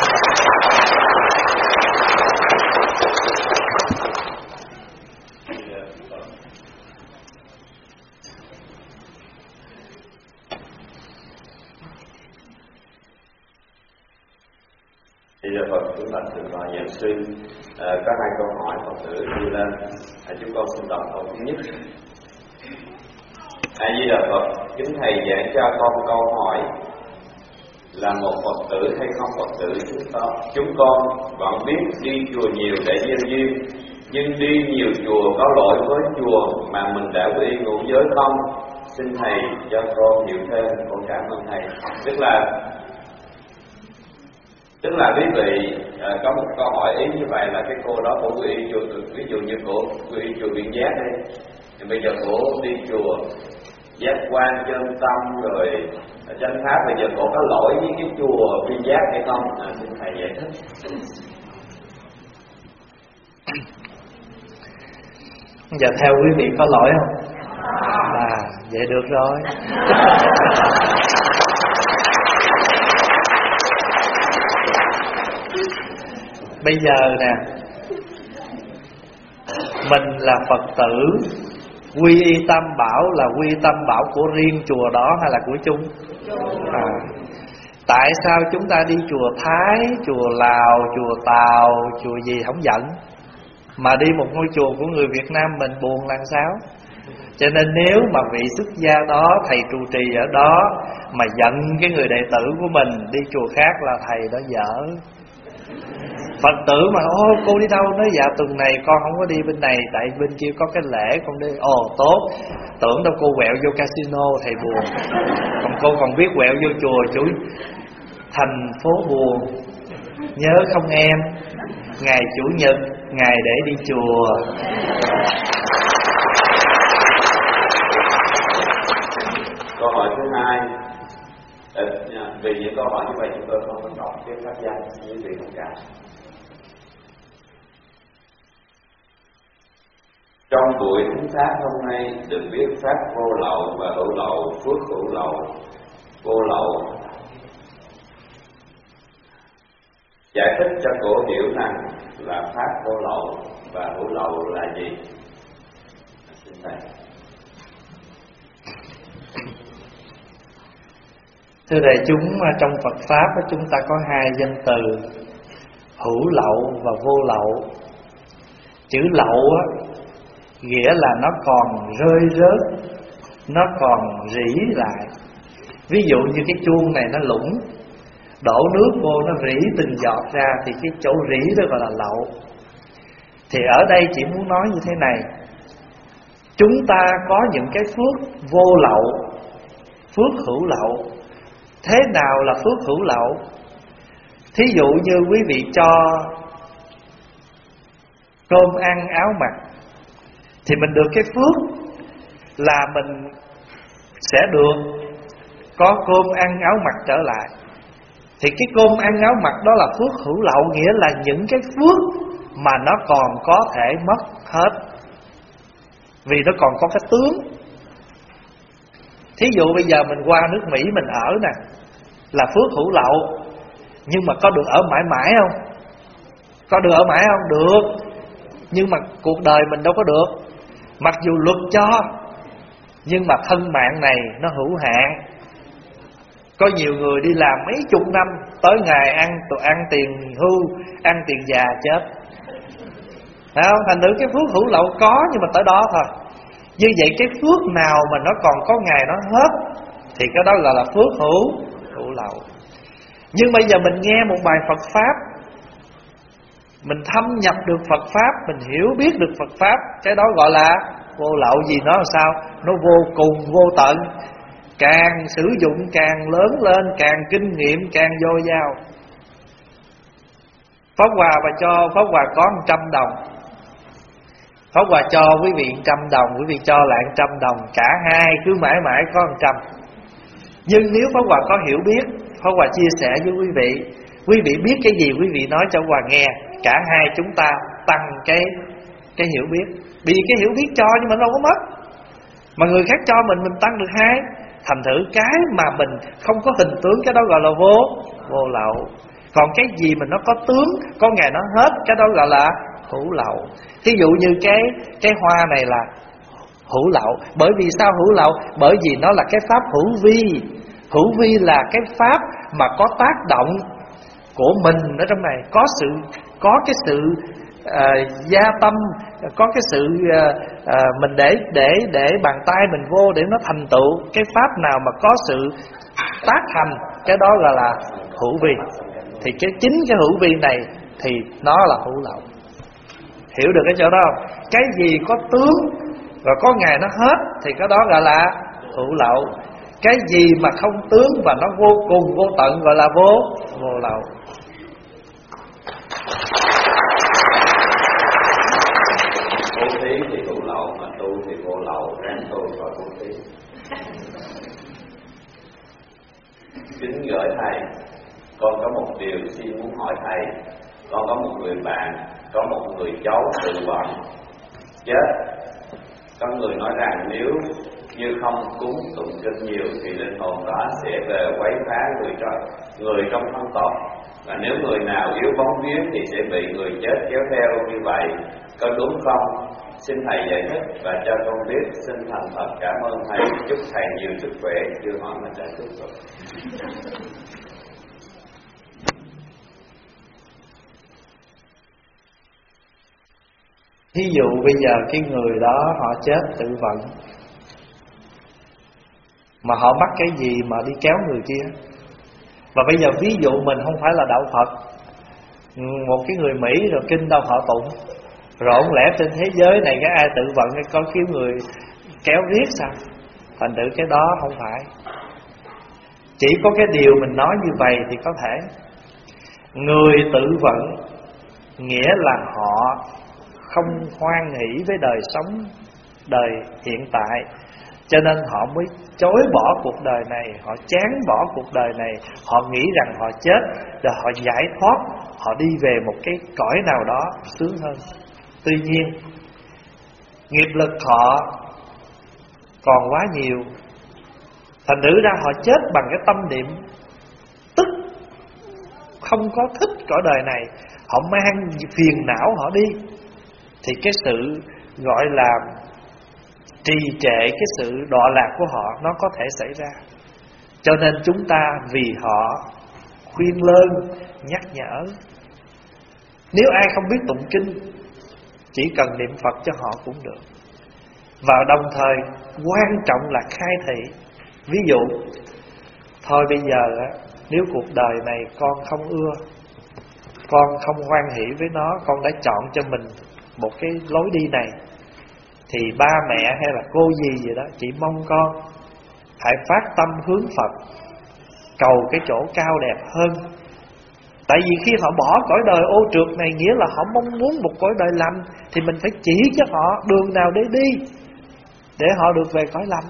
Thì giờ Phật chúng ta thường gọi giảng sư à, có hai câu hỏi Phật tử đưa lên, à, chúng con xin đọc câu thứ nhất. A Di Đà Phật, kính thầy giảng cho con câu hỏi là một Phật tử hay không Phật tử, chúng ta chúng con vẫn biết đi chùa nhiều để gieo duyên, nhưng đi nhiều chùa có lỗi với chùa mà mình đã quy y ngũ giới không? Xin thầy cho con hiểu thêm, con cảm ơn thầy. Tức là tức là quý vị à, có một câu hỏi ý như vậy là cái cô đó cô quy y chùa, ví dụ như cô quy y chùa Biện Giác đi, thì bây giờ cô đi chùa Giác Quan, Chân Tâm rồi Chánh Pháp, bây giờ cô có lỗi với cái chùa Biên Giác hay không? À, xin thầy giải thích. Giờ theo quý vị có lỗi không? À, vậy được rồi. Bây giờ nè, mình là Phật tử, quy y Tam Bảo là quy y Tam Bảo của riêng chùa đó hay là của chung? À, tại sao chúng ta đi chùa Thái, chùa Lào, chùa Tàu, chùa gì không giận, mà đi một ngôi chùa của người Việt Nam mình buồn làm sao? Cho nên nếu mà vị xuất gia đó, thầy trụ trì ở đó mà giận cái người đệ tử của mình đi chùa khác là thầy đó dở. Phật tử mà ô cô đi đâu, nói dạ tuần này con không có đi bên này, tại bên kia có cái lễ con đi. Ồ tốt, tưởng đâu cô quẹo vô casino thầy buồn. Còn cô còn biết quẹo vô chùa chú thành phố buồn. Nhớ không em, ngày Chủ nhật ngày để đi chùa. Câu hỏi thứ hai, vì những câu hỏi như vậy chúng tôi không có đọc cái pháp danh, những vị thông cảm. Trong buổi thính pháp hôm nay được biết pháp vô lậu và hữu lậu, phước hữu lậu. Vô lậu giải thích cho cổ hiểu rằng là pháp vô lậu và hữu lậu là gì? Xin thầy. Thưa đại chúng, trong Phật Pháp chúng ta có hai danh từ hữu lậu và vô lậu. Chữ lậu nghĩa là nó còn rơi rớt, nó còn rỉ lại. Ví dụ như cái chuông này nó lủng, đổ nước vô nó rỉ từng giọt ra, thì cái chỗ rỉ đó gọi là lậu. Thì ở đây chỉ muốn nói như thế này, chúng ta có những cái phước vô lậu, phước hữu lậu. Thế nào là phước hữu lậu? Thí dụ như quý vị cho cơm ăn áo mặc, thì mình được cái phước là mình sẽ được có cơm ăn áo mặc trở lại. Thì cái cơm ăn áo mặc đó là phước hữu lậu, nghĩa là những cái phước mà nó còn có thể mất hết, vì nó còn có cái tướng. Thí dụ bây giờ mình qua nước Mỹ mình ở nè, là phước hữu lậu, nhưng mà có được ở mãi mãi không? Có được ở mãi không? Được. Nhưng mà cuộc đời mình đâu có được. Mặc dù luật cho, nhưng mà thân mạng này nó hữu hạn. Có nhiều người đi làm mấy chục năm, tới ngày ăn tụi ăn tiền hưu, ăn tiền già chết. Thấy không? Thành thử cái phước hữu lậu có, nhưng mà tới đó thôi. Như vậy cái phước nào mà nó còn có ngày nó hết thì cái đó gọi là phước hữu hữu lậu. Nhưng bây giờ mình nghe một bài Phật Pháp, mình thâm nhập được Phật Pháp, mình hiểu biết được Phật Pháp, cái đó gọi là vô lậu. Gì nó làm sao? Nó vô cùng vô tận. Càng sử dụng càng lớn lên, càng kinh nghiệm càng dồi dào. Pháp Hòa và cho Pháp Hòa có một trăm đồng, Pháp Hòa cho quý vị một trăm đồng, quý vị cho lại một trăm đồng, cả hai cứ mãi mãi có một trăm. Nhưng nếu Pháp Hòa có hiểu biết, Pháp Hòa chia sẻ với quý vị, quý vị biết cái gì quý vị nói cho Hòa nghe, cả hai chúng ta tăng cái cái hiểu biết. Vì cái hiểu biết cho nhưng mà đâu có mất, mà người khác cho mình mình tăng được hai. Thành thử cái mà mình không có hình tướng, cái đó gọi là vô vô lậu. Còn cái gì mà nó có tướng, có ngày nó hết, cái đó gọi là hữu lậu. Thí dụ như cái cái hoa này là hữu lậu. Bởi vì sao hữu lậu? Bởi vì nó là cái pháp hữu vi. Hữu vi là cái pháp mà có tác động của mình ở trong này, có sự có cái sự uh, gia tâm, có cái sự uh, uh, mình để để để bàn tay mình vô để nó thành tựu. Cái pháp nào mà có sự tác hành, cái đó gọi là hữu vi. Thì cái chính cái hữu vi này thì nó là hữu lậu. Hiểu được cái chỗ đó không? Cái gì có tướng rồi có ngày nó hết thì cái đó gọi là hữu lậu. Cái gì mà không tướng và nó vô cùng vô tận gọi là vô vô lậu. Bố thí thì hữu lậu, mà tu thì vô lậu, ráng tu rồi bố thí. Kính gửi thầy, con có một điều xin muốn hỏi thầy. Con có một người bạn, có một người cháu tự vận chết. Có người nói rằng nếu như không cúng tụng kinh nhiều thì linh hồn đó sẽ về quấy phá người trong người trong thân tộc, và nếu người nào yếu bóng vía thì sẽ bị người chết kéo theo như vậy, có đúng không? Xin thầy giải thích và cho con biết. Xin thành thật cảm ơn thầy. Chúc thầy nhiều sức khỏe. Chưa hỏi mà trả chúc rồi. Ví dụ bây giờ cái người đó họ chết tự vận, mà họ mắc cái gì mà đi kéo người kia. Và bây giờ ví dụ mình không phải là đạo Phật, một cái người Mỹ rồi kinh đâu họ tụng, rồi không lẽ trên thế giới này cái ai tự vận hay có kiếm người kéo riết sao? Thành thử cái đó không phải. Chỉ có cái điều mình nói như vậy thì có thể. Người tự vận nghĩa là họ không hoan hỷ với đời sống, đời hiện tại, cho nên họ mới chối bỏ cuộc đời này, họ chán bỏ cuộc đời này, họ nghĩ rằng họ chết rồi họ giải thoát, họ đi về một cái cõi nào đó sướng hơn. Tuy nhiên nghiệp lực họ còn quá nhiều, thành thử ra họ chết bằng cái tâm niệm tức, không có thích cõi đời này, họ mang phiền não họ đi, thì cái sự gọi là trì trệ, cái sự đọa lạc của họ nó có thể xảy ra. Cho nên chúng ta vì họ khuyên lơn, nhắc nhở. Nếu ai không biết tụng kinh, chỉ cần niệm Phật cho họ cũng được. Và đồng thời quan trọng là khai thị. Ví dụ, thôi bây giờ nếu cuộc đời này con không ưa, con không hoan hỷ với nó, con đã chọn cho mình một cái lối đi này, thì ba mẹ hay là cô gì gì đó chỉ mong con hãy phát tâm hướng Phật, cầu cái chỗ cao đẹp hơn. Tại vì khi họ bỏ cõi đời ô trượt này, nghĩa là họ mong muốn một cõi đời lành, thì mình phải chỉ cho họ đường nào để đi, để họ được về cõi lành.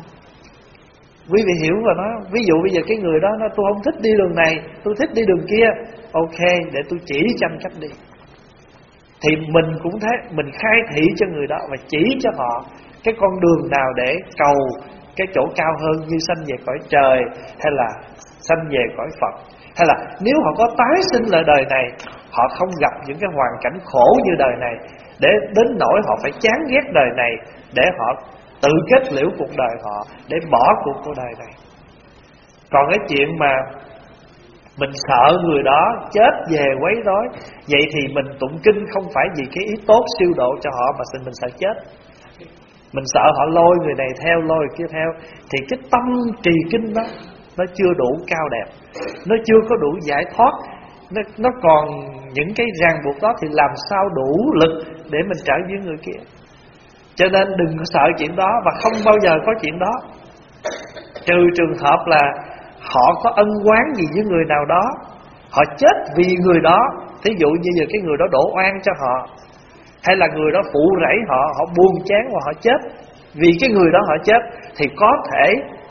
Quý vị hiểu rồi đó. Ví dụ bây giờ cái người đó nói tôi không thích đi đường này, tôi thích đi đường kia. Ok, để tôi chỉ cho anh cách đi. Thì mình cũng thế, mình khai thị cho người đó và chỉ cho họ cái con đường nào để cầu cái chỗ cao hơn, như sanh về cõi trời, hay là sanh về cõi Phật. Hay là nếu họ có tái sinh lại đời này, họ không gặp những cái hoàn cảnh khổ như đời này, để đến nỗi họ phải chán ghét đời này, để họ tự kết liễu cuộc đời họ, để bỏ cuộc cuộc đời này. Còn cái chuyện mà mình sợ người đó chết về quấy rối, vậy thì mình tụng kinh không phải vì cái ý tốt siêu độ cho họ, mà mình sợ chết. Mình sợ họ lôi người này theo, lôi người kia theo, thì cái tâm trì kinh đó nó chưa đủ cao đẹp, nó chưa có đủ giải thoát, nó, nó còn những cái ràng buộc đó, thì làm sao đủ lực để mình trở với người kia. Cho nên đừng có sợ chuyện đó, và không bao giờ có chuyện đó, trừ trường hợp là họ có ân oán gì với người nào đó, họ chết vì người đó. Thí dụ như giờ cái người đó đổ oan cho họ, hay là người đó phụ rẫy họ, họ buồn chán và họ chết, vì cái người đó họ chết, thì có thể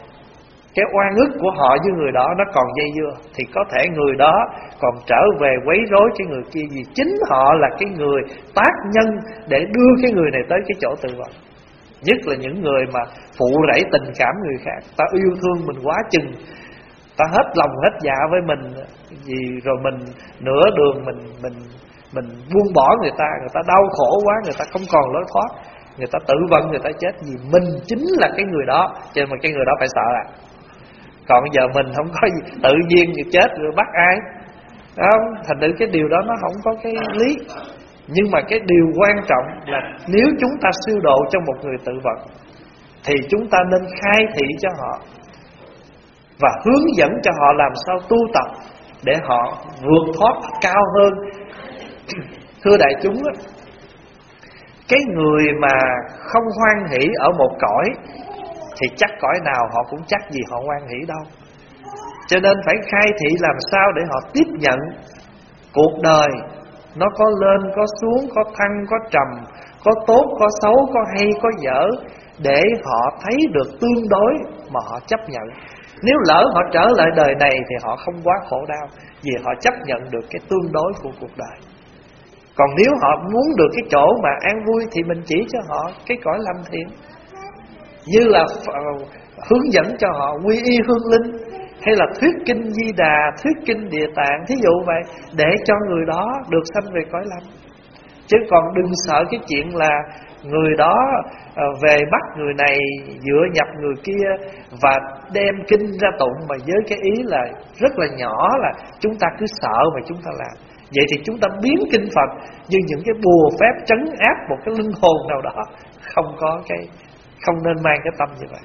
cái oan ức của họ với người đó nó còn dây dưa, thì có thể người đó còn trở về quấy rối cái người kia, vì chính họ là cái người tác nhân để đưa cái người này tới cái chỗ tự vận. Nhất là những người mà phụ rẫy tình cảm người khác, ta yêu thương mình quá chừng, ta hết lòng hết dạ với mình, vì rồi mình nửa đường mình mình mình buông bỏ người ta, người ta đau khổ quá, người ta không còn lối thoát, người ta tự vận, người ta chết, vì mình chính là cái người đó, cho nên mà cái người đó phải sợ à. Còn bây giờ mình không có gì, tự nhiên người chết rồi bắt ai, không? Thành thử cái điều đó nó không có cái lý. Nhưng mà cái điều quan trọng là nếu chúng ta siêu độ cho một người tự vận, thì chúng ta nên khai thị cho họ và hướng dẫn cho họ làm sao tu tập để họ vượt thoát cao hơn. Thưa đại chúng, cái người mà không hoan hỷ ở một cõi thì chắc cõi nào họ cũng chắc gì họ hoan hỷ đâu. Cho nên phải khai thị làm sao để họ tiếp nhận cuộc đời nó có lên, có xuống, có thăng, có trầm, có tốt, có xấu, có hay, có dở, để họ thấy được tương đối mà họ chấp nhận. Nếu lỡ họ trở lại đời này thì họ không quá khổ đau, vì họ chấp nhận được cái tương đối của cuộc đời. Còn nếu họ muốn được cái chỗ mà an vui thì mình chỉ cho họ cái cõi lâm thiện, như là uh, hướng dẫn cho họ quy y hương linh, hay là thuyết kinh Di Đà, thuyết kinh Địa Tạng, thí dụ vậy, để cho người đó được sanh về cõi lâm. Chứ còn đừng sợ cái chuyện là người đó uh, về bắt người này dựa nhập người kia và đem kinh ra tụng, mà với cái ý là rất là nhỏ, là chúng ta cứ sợ mà chúng ta làm. Vậy thì chúng ta biến kinh Phật như những cái bùa phép trấn áp một cái linh hồn nào đó. Không có cái, không nên mang cái tâm như vậy.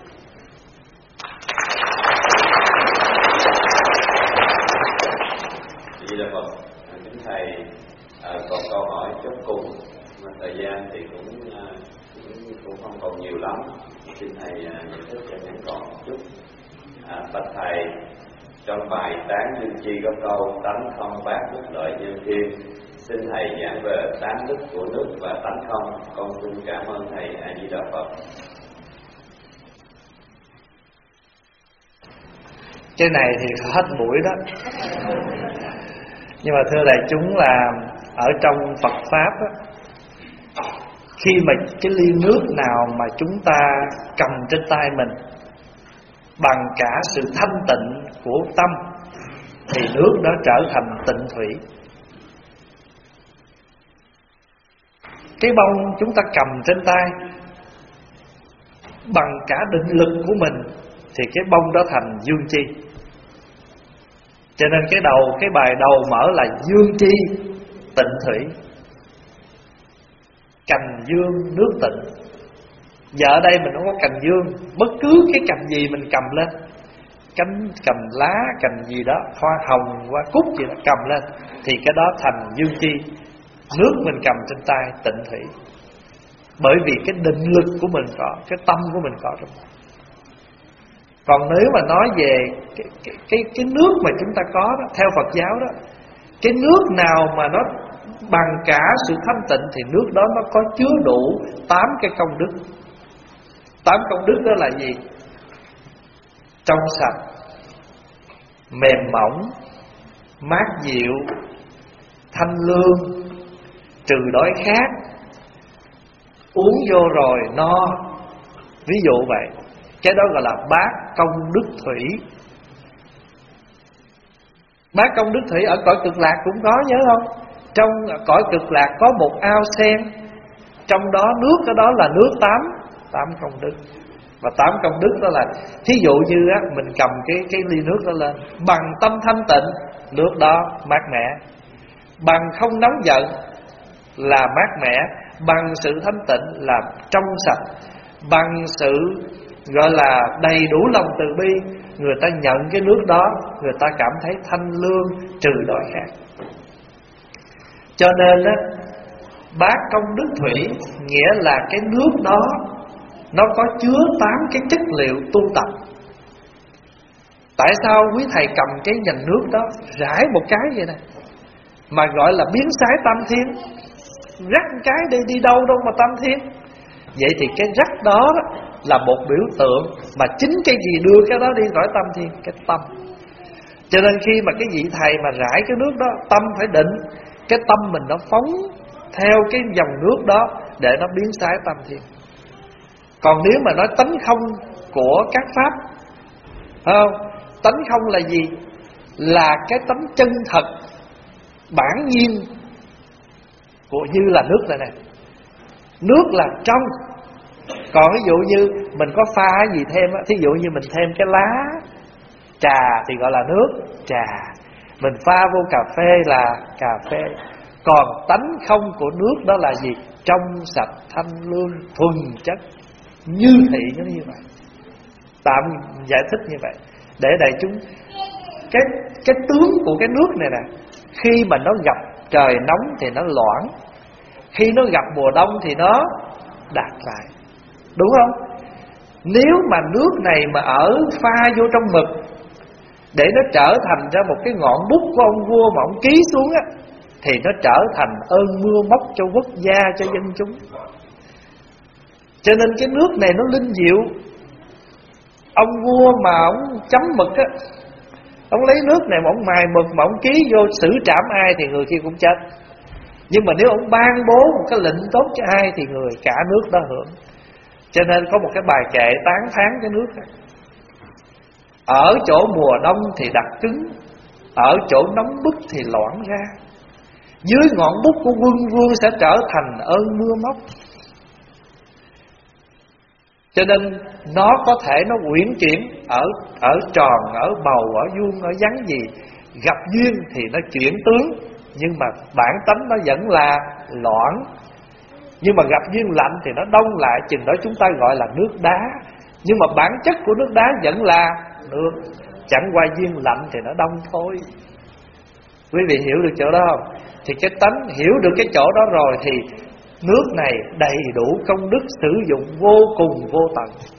Vậy là Phật, kính thầy, à, còn câu hỏi chốt cùng, mà thời gian thì cũng, à, cũng cũng không còn nhiều lắm. Xin thầy à, giải thích cho ngắn gọn một chút. À, bạch thầy, trong bài tán Dương Chi có câu tánh không bát đức lợi nhân thiên, xin thầy giảng về tán đức của nước và tánh không. Con xin cảm ơn thầy. A Di Đà Phật. Cái này thì hết buổi đó. Nhưng mà thưa đại chúng là ở trong Phật Pháp á, khi mà cái ly nước nào mà chúng ta cầm trên tay mình bằng cả sự thanh tịnh của tâm thì nước đó trở thành tịnh thủy. Cái bông chúng ta cầm trên tay bằng cả định lực của mình thì cái bông đó thành dương chi. Cho nên cái đầu, cái bài đầu mở là dương chi tịnh thủy, cành dương nước tịnh. Giờ ở đây mình không có cành dương, bất cứ cái cành gì mình cầm lên, cánh cành lá, cành gì đó, hoa hồng, hoa cúc gì đó cầm lên thì cái đó thành dương chi. Nước mình cầm trên tay tịnh thủy, bởi vì cái định lực của mình có, cái tâm của mình có trong đó. Còn nếu mà nói về cái, cái, cái, cái nước mà chúng ta có đó, theo Phật giáo đó, cái nước nào mà nó bằng cả sự thanh tịnh thì nước đó nó có chứa đủ tám cái công đức. Tám công đức đó là gì? Trong sạch, mềm mỏng, mát dịu, thanh lương, trừ đói khát, uống vô rồi no. Ví dụ vậy. Cái đó gọi là bát công đức thủy. Bát công đức thủy ở cõi cực lạc cũng có, nhớ không? Trong cõi cực lạc có một ao sen, trong đó nước cái đó là nước tám tám công đức. Và tám công đức đó là, thí dụ như á, mình cầm cái cái ly nước đó lên, bằng tâm thanh tịnh, nước đó mát mẻ. Bằng không nóng giận là mát mẻ. Bằng sự thanh tịnh là trong sạch. Bằng sự gọi là đầy đủ lòng từ bi, người ta nhận cái nước đó, người ta cảm thấy thanh lương, trừ đói khát. Cho nên á, bát công đức thủy nghĩa là cái nước đó nó có chứa tám cái chất liệu tu tập. Tại sao quý thầy cầm cái nhành nước đó rải một cái vậy nè mà gọi là biến sái tam thiên? Rắc cái đi đi đâu đâu mà tam thiên? Vậy thì cái rắc đó, đó là một biểu tượng mà chính cái gì đưa cái đó đi khỏi tam thiên? Cái tâm. Cho nên khi mà cái vị thầy mà rải cái nước đó, tâm phải định, cái tâm mình nó phóng theo cái dòng nước đó để nó biến sái tam thiên. Còn nếu mà nói tánh không của các pháp, không? Tánh không là gì? Là cái tánh chân thật, bản nhiên của, như là nước này nè. Nước là trong. Còn ví dụ như mình có pha gì thêm á, thí dụ như mình thêm cái lá trà thì gọi là nước trà, mình pha vô cà phê là cà phê. Còn tánh không của nước đó là gì? Trong sạch, thanh lương, thuần chất, như thị nó như vậy. Tạm giải thích như vậy. để đại chúng cái cái tướng của cái nước này nè, khi mà nó gặp trời nóng thì nó loãng, khi nó gặp mùa đông thì nó đạt lại, đúng không? Nếu mà nước này mà ở pha vô trong mực để nó trở thành ra một cái ngọn bút của ông vua mà ông ký xuống á, thì nó trở thành ơn mưa móc cho quốc gia, cho dân chúng. Cho nên cái nước này nó linh diệu. Ông vua mà ông chấm mực á, ông lấy nước này mà ông mài mực mà ông ký vô xử trảm ai thì người kia cũng chết. Nhưng mà nếu ông ban bố một cái lệnh tốt cho ai thì người cả nước đó hưởng. Cho nên có một cái bài kệ tán thán cái nước này. Ở chỗ mùa đông thì đặc cứng, ở chỗ nóng bức thì loãng ra, dưới ngọn bút của quân vương sẽ trở thành ơn mưa móc. Cho nên nó có thể nó uyển chuyển, ở ở tròn, ở bầu, ở vuông, ở vắn gì, gặp duyên thì nó chuyển tướng, nhưng mà bản tánh nó vẫn là loãng. Nhưng mà gặp duyên lạnh thì nó đông lại, chừng đó chúng ta gọi là nước đá. Nhưng mà bản chất của nước đá vẫn là nước, chẳng qua duyên lạnh thì nó đông thôi. Quý vị hiểu được chỗ đó không? Thì cái tánh hiểu được cái chỗ đó rồi thì nước này đầy đủ công đức, sử dụng vô cùng vô tận.